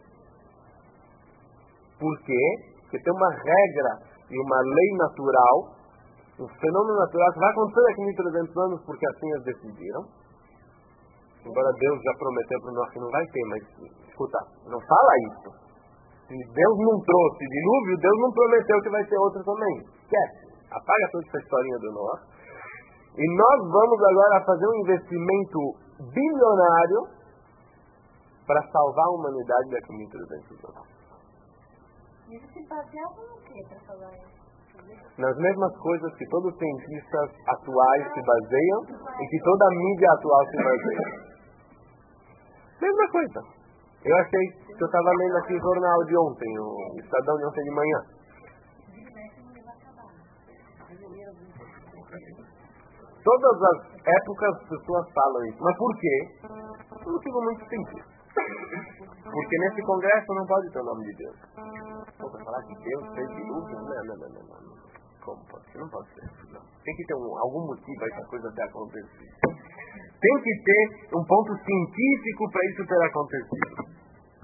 Por quê? Porque tem uma regra e uma lei natural, um fenômeno natural que vai acontecer daqui a mil e trezentos anos, porque assim eles decidiram. Embora Deus já prometeu para nós que não vai ter, mas escuta, não fala isso. Se Deus não trouxe dilúvio, Deus não prometeu que vai ter outro também. Esquece. Apaga toda essa historinha do Noé. E nós vamos agora fazer um investimento bilionário para salvar a humanidade daqui a mil e trezentos anos. Isso se baseava no que para falar isso? Nas mesmas coisas que todos os cientistas atuais se baseiam e que toda a mídia atual se baseia. Mesma coisa. Eu achei que eu estava lendo aqui o jornal de ontem, o Estadão de ontem de manhã. Todas as épocas as pessoas falam isso. Mas por quê? Um motivo muito simples. Porque nesse congresso não pode ter o nome de Deus. Vou falar que Deus fez dilúvio? Não, não, não, não, não. Como pode ser? Não pode ser. Não. Tem que ter um, algum motivo para essa coisa ter acontecido. Tem que ter um ponto científico para isso ter acontecido.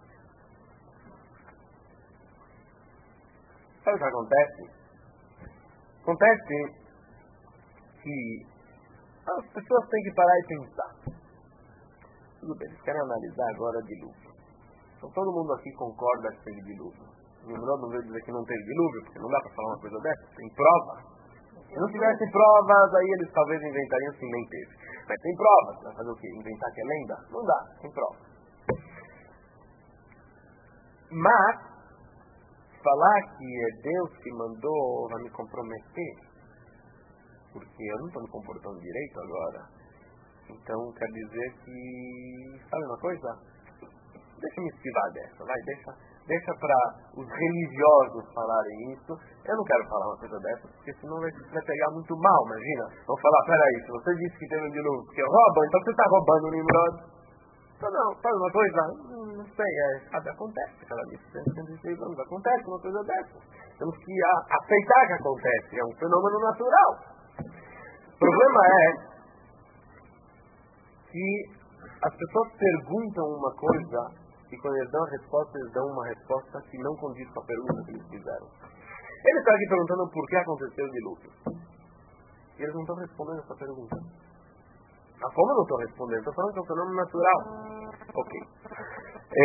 Sabe o que acontece? Acontece que as pessoas têm que parar e pensar. Tudo bem, eles querem analisar agora dilúvio. Então todo mundo aqui concorda que teve dilúvio. Nimrod não veio dizer que não teve dilúvio, porque não dá para falar uma coisa dessa. Tem prova. Se não tivesse provas, aí eles talvez inventariam assim, nem teve. Mas tem provas. Vai fazer o quê? Inventar que é lenda? Não dá, tem prova. Mas, falar que é Deus que mandou vai me comprometer, porque eu não estou me comportando direito agora. Então, quer dizer que... Sabe uma coisa? Deixa eu me esquivar dessa, vai, deixa... Deixa para os religiosos falarem isso. Eu não quero falar uma coisa dessa, porque senão vai, vai pegar muito mal, imagina. Vão falar, peraí, se você disse que teve um dilúvio porque rouba, então você está roubando o Nimrod. Então não, sabe uma coisa? Não sei, é, sabe, acontece. Cada vez cento e seis anos acontece uma coisa dessa. Temos que a, aceitar que acontece, é um fenômeno natural. O problema é que as pessoas perguntam uma coisa e quando eles dão a resposta, eles dão uma resposta que não condiz com a pergunta que eles fizeram. Ele está aqui perguntando por que aconteceu o dilúvio. E eles não estão respondendo essa pergunta. Ah, como eu não estou respondendo? Estou falando que é um fenômeno natural. Ok. É,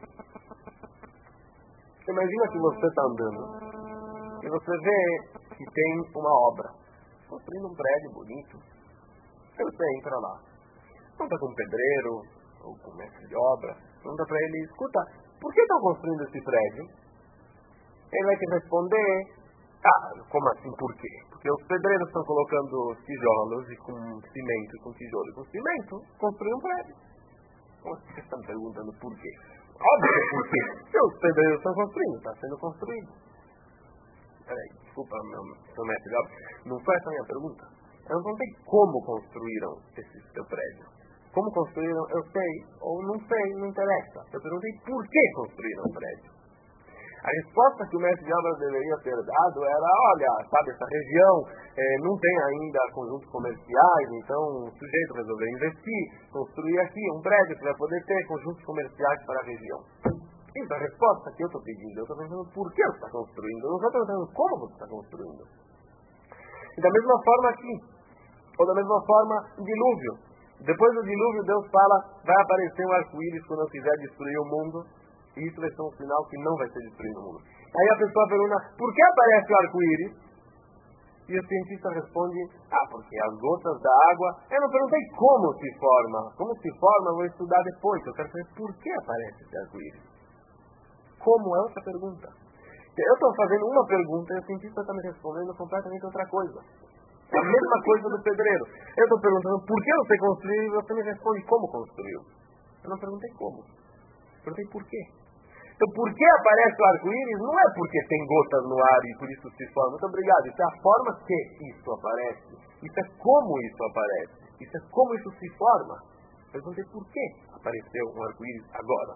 imagina que você está andando e você vê que tem uma obra. Construindo um prédio bonito. Aí você entra lá. Conta com um pedreiro ou com um mestre de obra. Pergunta para ele, escuta, por que estão construindo esse prédio? Ele vai te responder, ah, como assim, por quê? Porque os pedreiros estão colocando tijolos e com cimento, com tijolo e com cimento, construir um prédio. Como assim vocês estão perguntando por quê? Óbvio que por quê? Porque os pedreiros estão construindo, está sendo construído. Peraí, desculpa, meu, meu mestre de obra, não foi essa a minha pergunta. Eu não perguntei como construíram esse seu prédio. Como construíram, eu sei, ou não sei, não interessa. Eu perguntei por que construíram o prédio. A resposta que o mestre de obras deveria ter dado era, olha, sabe, essa região eh, não tem ainda conjuntos comerciais, então o sujeito resolveu investir, construir aqui um prédio que vai poder ter conjuntos comerciais para a região. Isso é a resposta que eu estou pedindo. Eu estou perguntando por que você está construindo, eu não estou perguntando como você está construindo. E da mesma forma aqui, ou da mesma forma, o dilúvio. Depois do dilúvio, Deus fala, vai aparecer um arco-íris quando eu quiser destruir o mundo. E isso vai ser um sinal que não vai ser destruído o mundo. Aí a pessoa pergunta, por que aparece o arco-íris? E o cientista responde, ah, porque as gotas da água... Eu não perguntei como se forma. Como se forma, eu vou estudar depois. Eu quero saber por que aparece esse arco-íris. Como é outra pergunta. Eu estou fazendo uma pergunta e o cientista está me respondendo completamente outra coisa. É a mesma coisa do pedreiro. Eu estou perguntando por que você construiu e você me responde como construiu. Eu não perguntei como. Eu perguntei por quê. Então, por que aparece o arco-íris? Não é porque tem gotas no ar e por isso se forma. Muito obrigado. Isso é a forma que isso aparece. Isso é como isso aparece. Isso é como isso se forma. Eu perguntei por que apareceu um arco-íris agora.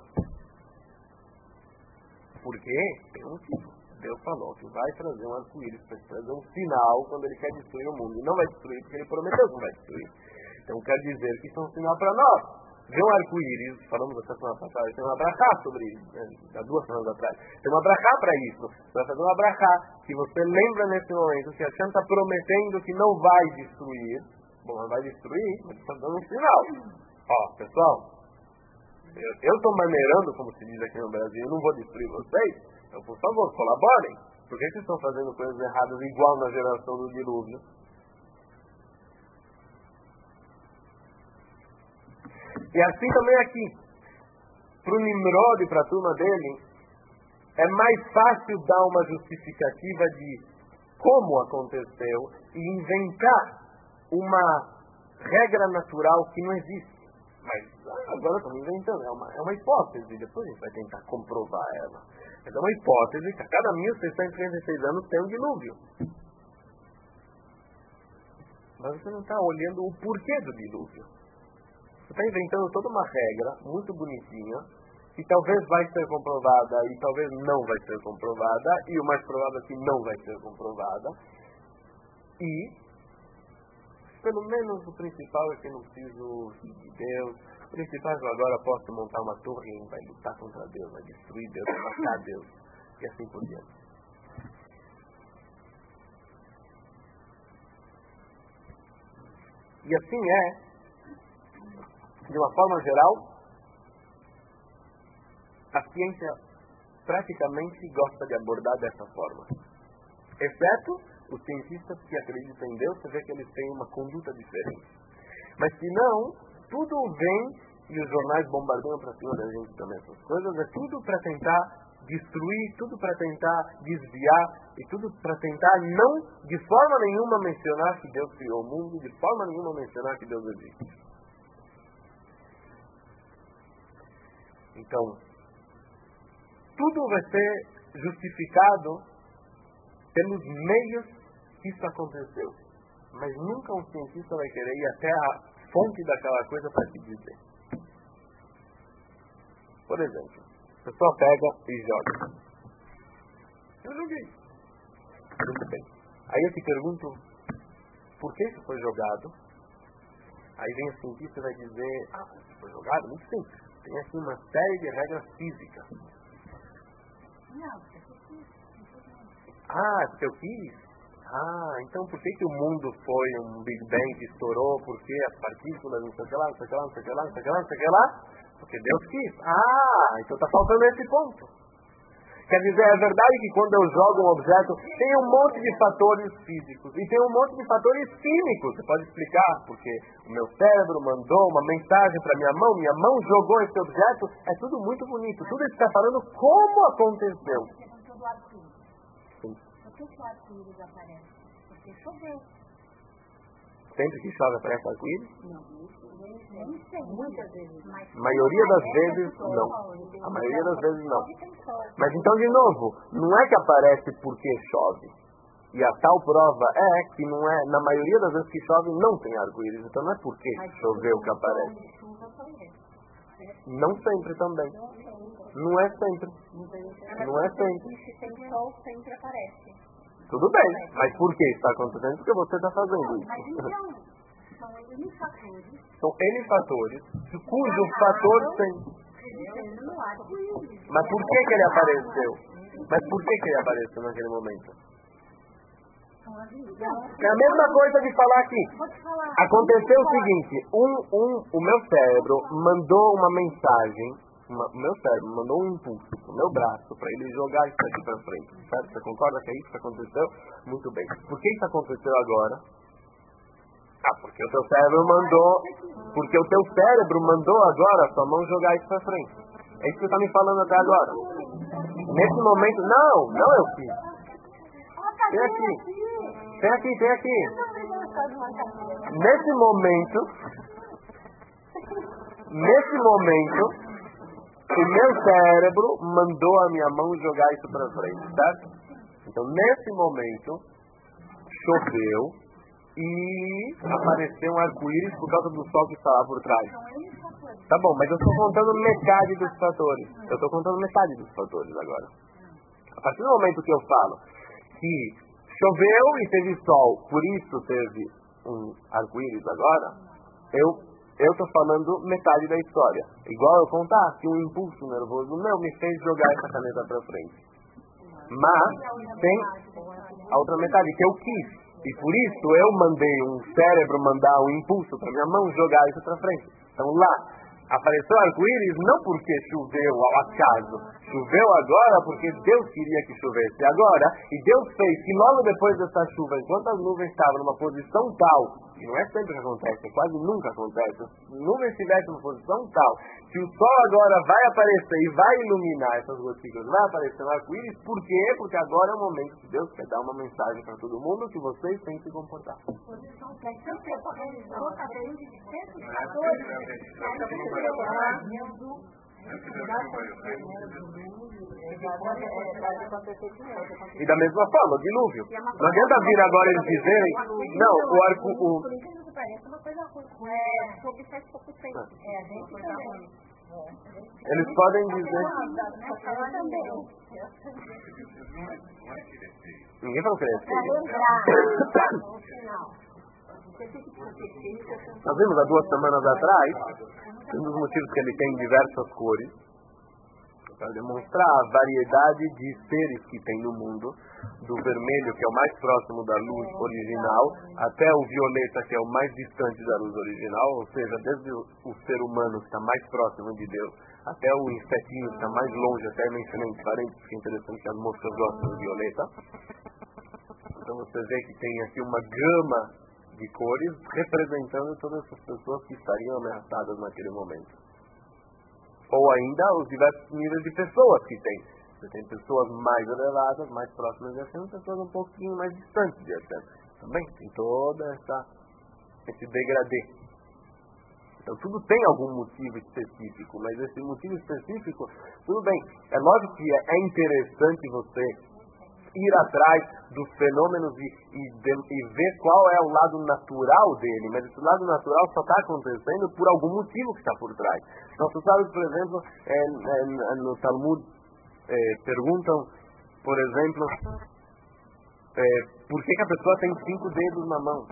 Porque tem um motivo. Deus falou que vai trazer um arco-íris para trazer um sinal quando ele quer destruir o mundo. E não vai destruir porque ele prometeu que não vai destruir. Então quer dizer que isso é um sinal para nós. Ver um arco-íris, falamos essa semana passada, tem um abrahá sobre isso, né? Há duas semanas atrás. Tem um abrahá para isso. Você vai fazer um abrahá que você lembra nesse momento que a Hashem está prometendo que não vai destruir. Bom, não vai destruir, mas está dando um sinal. Ó, pessoal, eu estou maneirando, como se diz aqui no Brasil, eu não vou destruir vocês. Então, por favor, colaborem. Por que vocês estão fazendo coisas erradas igual na geração do dilúvio? E assim também aqui. Para o Nimrod e para a turma dele, é mais fácil dar uma justificativa de como aconteceu e inventar uma regra natural que não existe. Mas agora estamos inventando, é uma, é uma hipótese, depois a gente vai tentar comprovar ela. Mas é uma hipótese que a cada mil seiscentos e trinta e seis anos tem um dilúvio. Mas você não está olhando o porquê do dilúvio. Você está inventando toda uma regra muito bonitinha, que talvez vai ser comprovada e talvez não vai ser comprovada, e o mais provável é que não vai ser comprovada. E, pelo menos o principal é que eu não preciso de Deus. O principal é que eu agora posso montar uma torre e vai lutar contra Deus, vai destruir Deus, vai matar Deus, e assim por diante. E assim é, de uma forma geral, a ciência praticamente gosta de abordar dessa forma. Exceto os cientistas que acreditam em Deus, você vê que eles têm uma conduta diferente. Mas se não, tudo vem e os jornais bombardeiam para cima da gente também. Essas coisas é tudo para tentar destruir, tudo para tentar desviar e tudo para tentar não, de forma nenhuma, mencionar que Deus criou o mundo, de forma nenhuma mencionar que Deus existe. Então, tudo vai ser justificado pelos meios que isso aconteceu. Mas nunca um cientista vai querer ir até a fonte daquela coisa para te dizer. Por exemplo, a pessoa pega e joga. Eu joguei. Muito bem. Aí eu te pergunto, por que isso foi jogado? Aí vem o cientista e vai dizer, ah, isso foi jogado? Muito simples. Tem aqui uma série de regras físicas. Não, Ah, porque eu quis? Ah, então por que, que o mundo foi um Big Bang que estourou? Porque as partículas, não sei o que lá, não sei o que lá, não sei o que lá, não sei o que lá, não sei o que lá? Porque Deus quis. Ah, então está faltando esse ponto. Quer dizer, é verdade que quando eu jogo um objeto, tem um monte de fatores físicos e tem um monte de fatores químicos. Você pode explicar, porque o meu cérebro mandou uma mensagem para minha mão, minha mão jogou esse objeto. É tudo muito bonito. Tudo está falando como aconteceu. Sim. Por que o arco-íris aparece? Porque choveu. Sempre que chove aparece arco-íris? Não, nem sempre. Muitas vezes. Mas a maioria das vezes, não. A maioria das vezes, não. Mas então, de novo, não é que aparece porque chove. E a tal prova é que não é, na maioria das vezes que chove, não tem arco-íris. Então não é porque choveu que aparece. Não sempre também. Não é sempre. Não é sempre. Se tem sol, sempre aparece. Tudo bem, mas por que está acontecendo? Porque você está fazendo isso. Mas então, são N fatores. São N fatores, cujo fator tem. Mas por que que ele apareceu? Mas por que que ele apareceu naquele momento? É a mesma coisa de falar aqui. Aconteceu o seguinte, um, um, o meu cérebro mandou uma mensagem, uma, o meu cérebro mandou um impulso pro meu braço para ele jogar isso aqui para frente. Certo? Você concorda que é isso que aconteceu? Muito bem. Por que isso aconteceu agora? Ah, porque o teu cérebro mandou, porque o teu cérebro mandou agora a sua mão jogar isso para frente. É isso que você está me falando até agora. Nesse momento, não, não eu fiz. Tem aqui, tem aqui, tem aqui. Nesse momento, nesse momento, o meu cérebro mandou a minha mão jogar isso para frente, certo? Então, nesse momento, choveu e apareceu um arco-íris por causa do sol que está lá por trás. Tá bom, mas eu estou contando metade dos fatores. Eu estou contando metade dos fatores agora. A partir do momento que eu falo que choveu e teve sol, por isso teve um arco-íris agora, eu eu estou falando metade da história. Igual eu contar que um impulso nervoso meu me fez jogar essa caneta para frente. Mas tem a outra metade que eu quis. E por isso eu mandei um cérebro mandar um impulso para minha mão jogar isso para frente. Então lá apareceu arco-íris não porque choveu ao acaso. Choveu agora porque Deus queria que chovesse agora. E Deus fez que logo depois dessa chuva, enquanto as nuvens estavam numa posição tal, que não é sempre que acontece, quase nunca acontece, se as nuvens estivessem numa posição tal, que o sol agora vai aparecer e vai iluminar essas gotículas, vai aparecer um arco-íris. Por quê? Porque agora é o momento que Deus quer dar uma mensagem para todo mundo que vocês têm que se comportar. E da mesma forma, o dilúvio. Não adianta vir agora eles dizerem, não, o arco... O... Eles podem dizer... Ninguém falou que Nós vimos há duas semanas atrás, um dos motivos que ele tem diversas cores, para demonstrar a variedade de seres que tem no mundo, do vermelho, que é o mais próximo da luz original, até o violeta, que é o mais distante da luz original, ou seja, desde o ser humano que está mais próximo de Deus, até o insetinho que está mais longe, até mencionei em parênteses, que é interessante que as moscas gostam do violeta. Então você vê que tem aqui uma gama de cores representando todas essas pessoas que estariam ameaçadas naquele momento. Ou ainda os diversos níveis de pessoas que tem. Você tem pessoas mais elevadas, mais próximas de Hashem, pessoas um pouquinho mais distantes de Hashem. Também tem toda essa esse degradê. Então tudo tem algum motivo específico, mas esse motivo específico, tudo bem, é lógico que é interessante você ir atrás dos fenômenos e, e, de, e ver qual é o lado natural dele, mas esse lado natural só está acontecendo por algum motivo que está por trás. Então, você sabe, por exemplo, é, é, no Talmud é, perguntam, por exemplo, é, por que, que a pessoa tem cinco dedos na mão?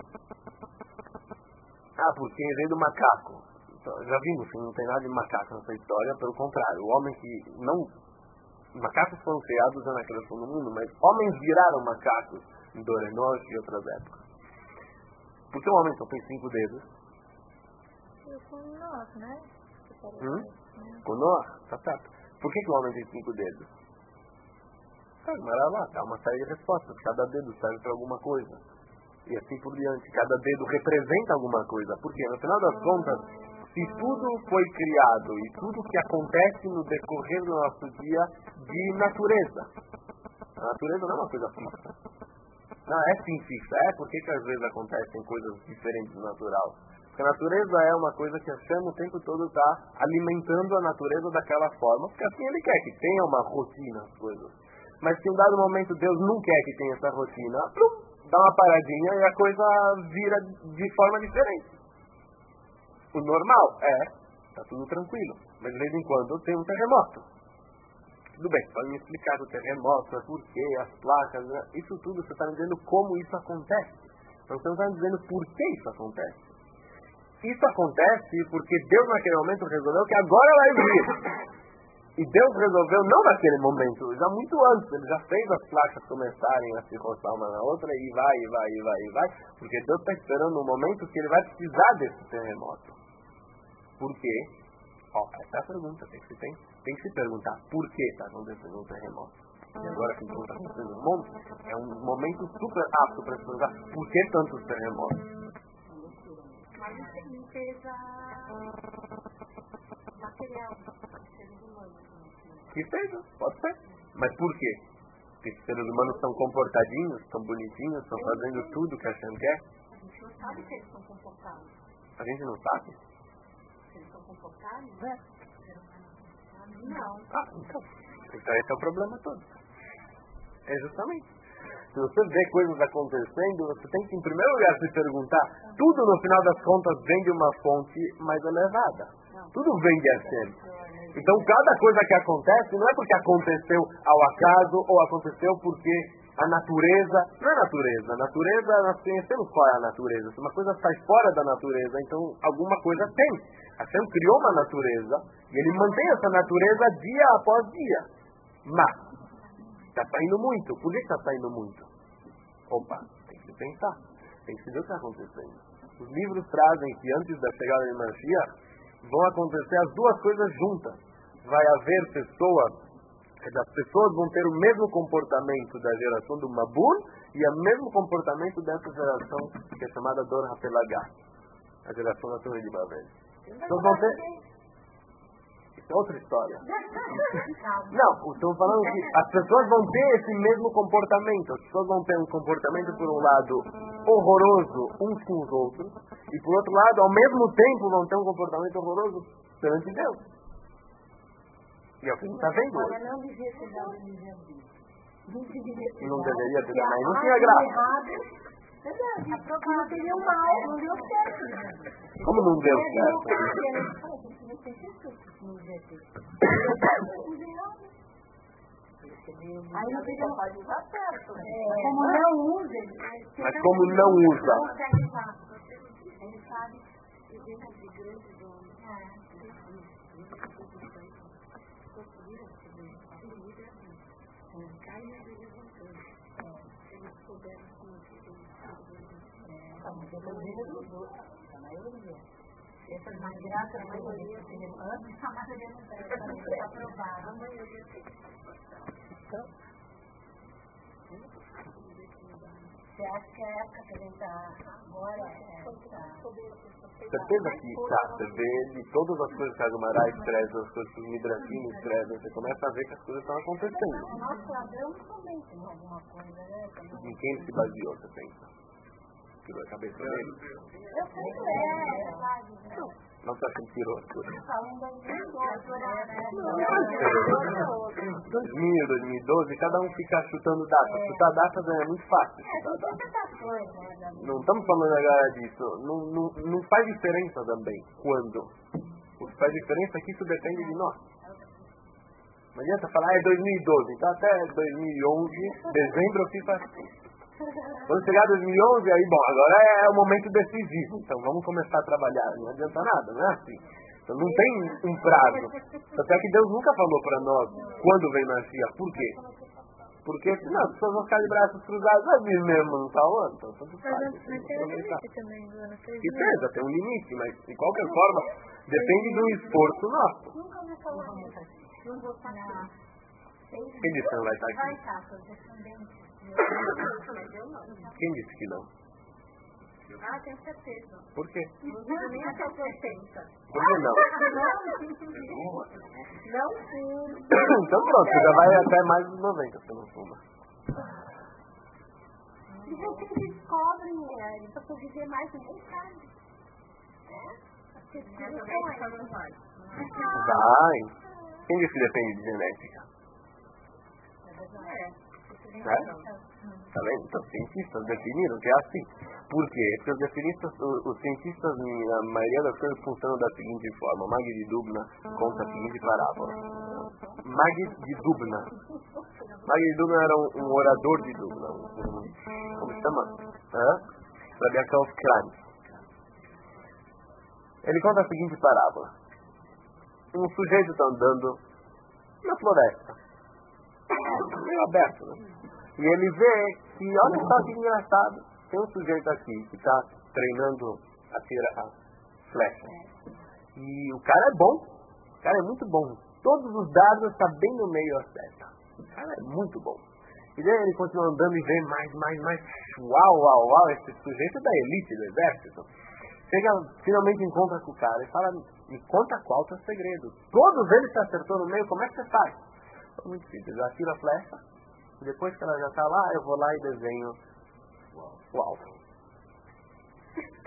Ah, porque vem do macaco. Então, já vimos que não tem nada de macaco nessa história, pelo contrário, o homem que não... Macacos foram criados já na criação do mundo, mas homens viraram macacos em Dorenor e outras épocas. Por que o homem só tem cinco dedos? Com nós, né? Hum? Com nós? Tá certo. Por que, que o homem tem cinco dedos? Tá, mas lá, dá uma série de respostas. Cada dedo serve para alguma coisa. E assim por diante. Cada dedo representa alguma coisa. Porque, no final das contas, se tudo foi criado e tudo que acontece no decorrer do nosso dia de natureza. A natureza não é uma coisa fixa. Não, é sim fixa. É porque que às vezes acontecem coisas diferentes do natural. Porque a natureza é uma coisa que a Hashem o tempo todo está alimentando a natureza daquela forma. Porque assim ele quer que tenha uma rotina as coisas. Mas se em um dado momento Deus não quer que tenha essa rotina, dá uma paradinha e a coisa vira de forma diferente. O normal é, está tudo tranquilo, mas de vez em quando tem um terremoto. Tudo bem, pode me explicar o terremoto, por quê, as placas, né? Isso tudo você está me dizendo como isso acontece. Então você não está me dizendo por que isso acontece. Isso acontece porque Deus naquele momento resolveu que agora vai vir. E Deus resolveu não naquele momento, já muito antes, ele já fez as placas começarem a se roçar uma na outra e vai, e vai, e vai, e vai, porque Deus está esperando um momento que ele vai precisar desse terremoto. Por quê? Ó, essa é a pergunta que se tem. Tem que se perguntar por que está acontecendo um terremoto. E agora que está acontecendo um monte, é um momento super apto para se perguntar por que tantos terremotos. Mas isso limpeza material. Que seja, pode ser. Mas por quê? Porque os seres humanos estão comportadinhos, estão bonitinhos, estão fazendo tudo que a Hashem quer. sabe se eles estão comportados? A gente não sabe? Se eles estão comportados? É. Não. Ah, então. Então esse é o problema todo. É justamente. Se você vê coisas acontecendo, você tem que, em primeiro lugar, se perguntar, tudo no final das contas vem de uma fonte mais elevada. Tudo vem de essência. Então, cada coisa que acontece não é porque aconteceu ao acaso ou aconteceu porque a natureza... Não é natureza. A natureza, nós conhecemos qual é a natureza. Se uma coisa sai fora da natureza, então alguma coisa tem. A Hashem criou uma natureza e ele mantém essa natureza dia após dia. Mas está saindo muito. Por que está saindo muito? Opa, tem que pensar. Tem que ver o que está acontecendo. Os livros trazem que antes da chegada de Mashiach vão acontecer as duas coisas juntas. Vai haver pessoas, as pessoas vão ter o mesmo comportamento da geração do Mabul e o mesmo comportamento dessa geração que é chamada Dor HaPelagá, a geração da Torre de Babel. Então vão ter... Isso é outra história. Não, estamos falando que as pessoas vão ter esse mesmo comportamento. As pessoas vão ter um comportamento, por um lado, horroroso uns com os outros, e por outro lado, ao mesmo tempo, vão ter um comportamento horroroso perante Deus. E é o que a gente está vendo hoje. Não deveria ter, mas não tinha graça. Não teria um mal, não deu certo. Como não deu certo? Aí não tem como pode usar certo. Como não usa. Mas como não usa? Ele sabe que dentro de grande dono. A maioria. Essas mais graças, a maioria, antes a maioria não está aprovada. A maioria tem. Você acha que a época que a gente está agora é certeza que tá, você vê de todas as coisas que a Gemara escreve, as coisas que os Midrashim escrevem, você começa a ver que as coisas estão acontecendo. O nosso Abraão também tem alguma coisa, né? Em quem ele se baseou, você pensa? Tirou a cabeça dele? Eu sei que é, é verdade. Não está achando que tirou as coisas. dois mil, dois mil e doze, cada um fica chutando datas. Chutar datas é muito fácil. Chutar datas. Não estamos falando agora disso. Não, não, não faz diferença também quando. O que faz diferença é que isso depende de nós. Não adianta falar, ah, é dois mil e doze, então até dois mil e onze, dezembro eu fiz assim. Quando chegar dois mil e onze, aí, bom, agora é o momento decisivo, então vamos começar a trabalhar. Não adianta nada, não é assim. Então não tem um prazo. Até que Deus nunca falou para nós quando vem Mashiach. Por quê? Porque senão as pessoas vão ficar de braços cruzados ali mesmo, não está onde? Então tudo faz. Mas tem um limite também, Luana. E pesa, tem um limite, mas de qualquer forma depende do esforço nosso. Nunca me falou isso. Não vou estar. Quem disse que não vai estar aqui? Vai estar, seus descendentes. Quem disse que não? Ah, tenho certeza. Por quê? Não tenho nem a certeza. Por que não? Não fui. Então pronto, você já vai até mais de noventa, se não fuma. E você que descobre, mulher, para você viver mais, ninguém sabe. É? Você Vai. Quem disse que depende de genética? É. É? Tá vendo? Então, os cientistas definiram que é assim. Por quê? Porque os, definistas, os, os cientistas, a maioria das coisas funcionam da seguinte forma. O Magid de Dubna conta a seguinte parábola. Magid de Dubna. Magid de Dubna era um, um orador de Dubna. Um, um, como se chama? Rabbi Yaakov Kran. Ele conta a seguinte parábola. Um sujeito está andando na floresta. Meio aberto, né? E ele vê que, olha só que engraçado, tem um sujeito aqui que está treinando a tirar flecha. E o cara é bom, o cara é muito bom. Todos os dados estão bem no meio acerta. O cara é muito bom. E daí ele continua andando e vê mais, mais, mais. Uau, uau, uau, esse sujeito é da elite do exército. Chega, finalmente encontra com o cara e fala, me conta qual é o teu segredo. Todos eles se acertou no meio, como é que você faz? É muito simples, eu atiro a flecha. Depois que ela já está lá, eu vou lá e desenho o alvo.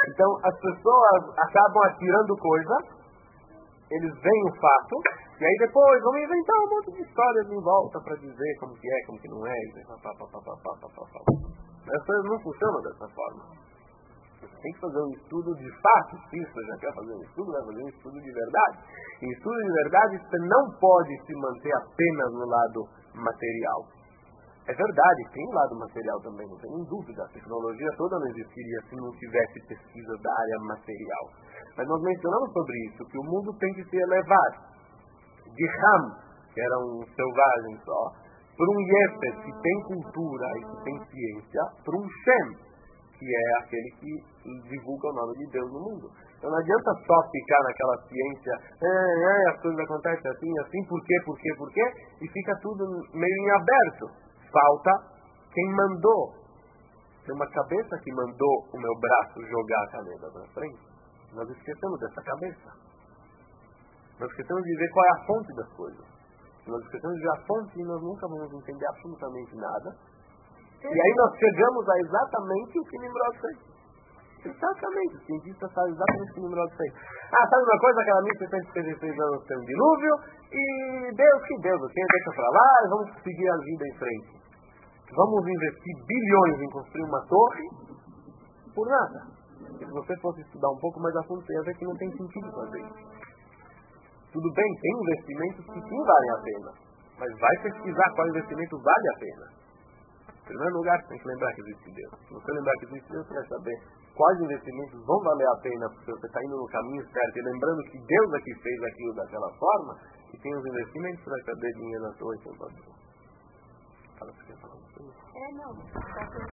Então, as pessoas acabam atirando coisa, eles veem o fato, e aí depois vão inventar um monte de histórias em volta para dizer como que é, como que não é, e pá, pá, pá, pá, pá, pá, pá, pá. As coisas não funcionam dessa forma. Você tem que fazer um estudo de fato. Se você já quer fazer um estudo, vai fazer um estudo de verdade. Em estudo de verdade, você não pode se manter apenas no lado material. É verdade, tem um lado material também, não tem dúvida. A tecnologia toda não existiria se não tivesse pesquisa da área material. Mas nós mencionamos sobre isso, que o mundo tem que se elevar de Ham, que era um selvagem só, para um Yefer, que tem cultura e que tem ciência, para um Shem, que é aquele que divulga o nome de Deus no mundo. Então não adianta só ficar naquela ciência, é, é, as coisas acontecem assim, assim, por quê, por quê, por quê, e fica tudo meio em aberto. Falta quem mandou. Tem uma cabeça que mandou o meu braço jogar a caneta para frente. Nós esquecemos dessa cabeça. Nós esquecemos de ver qual é a fonte das coisas. Nós esquecemos de ver a fonte e nós nunca vamos entender absolutamente nada. E aí nós chegamos a exatamente o que Nimrod fez. Exatamente, o cientista sabe exatamente o que Nimrod fez. Ah, sabe uma coisa? Aquela mil setecentos e setenta e seis anos tem um dilúvio e Deus, que Deus, o que deixa pra lá e vamos seguir a vida em frente. Vamos investir bilhões em construir uma torre por nada. Se você fosse estudar um pouco mais a fundo, você ia ver que não tem sentido fazer isso. Tudo bem, tem investimentos que sim valem a pena, mas vai pesquisar qual investimento vale a pena. Em primeiro lugar, você tem que lembrar que existe Deus. Se você lembrar que existe Deus, você vai saber quais investimentos vão valer a pena, porque você está indo no caminho certo. E lembrando que Deus é que fez aquilo daquela forma, e tem os investimentos para perder dinheiro à toa e sem valor. Fala, você quer falar isso? É, não.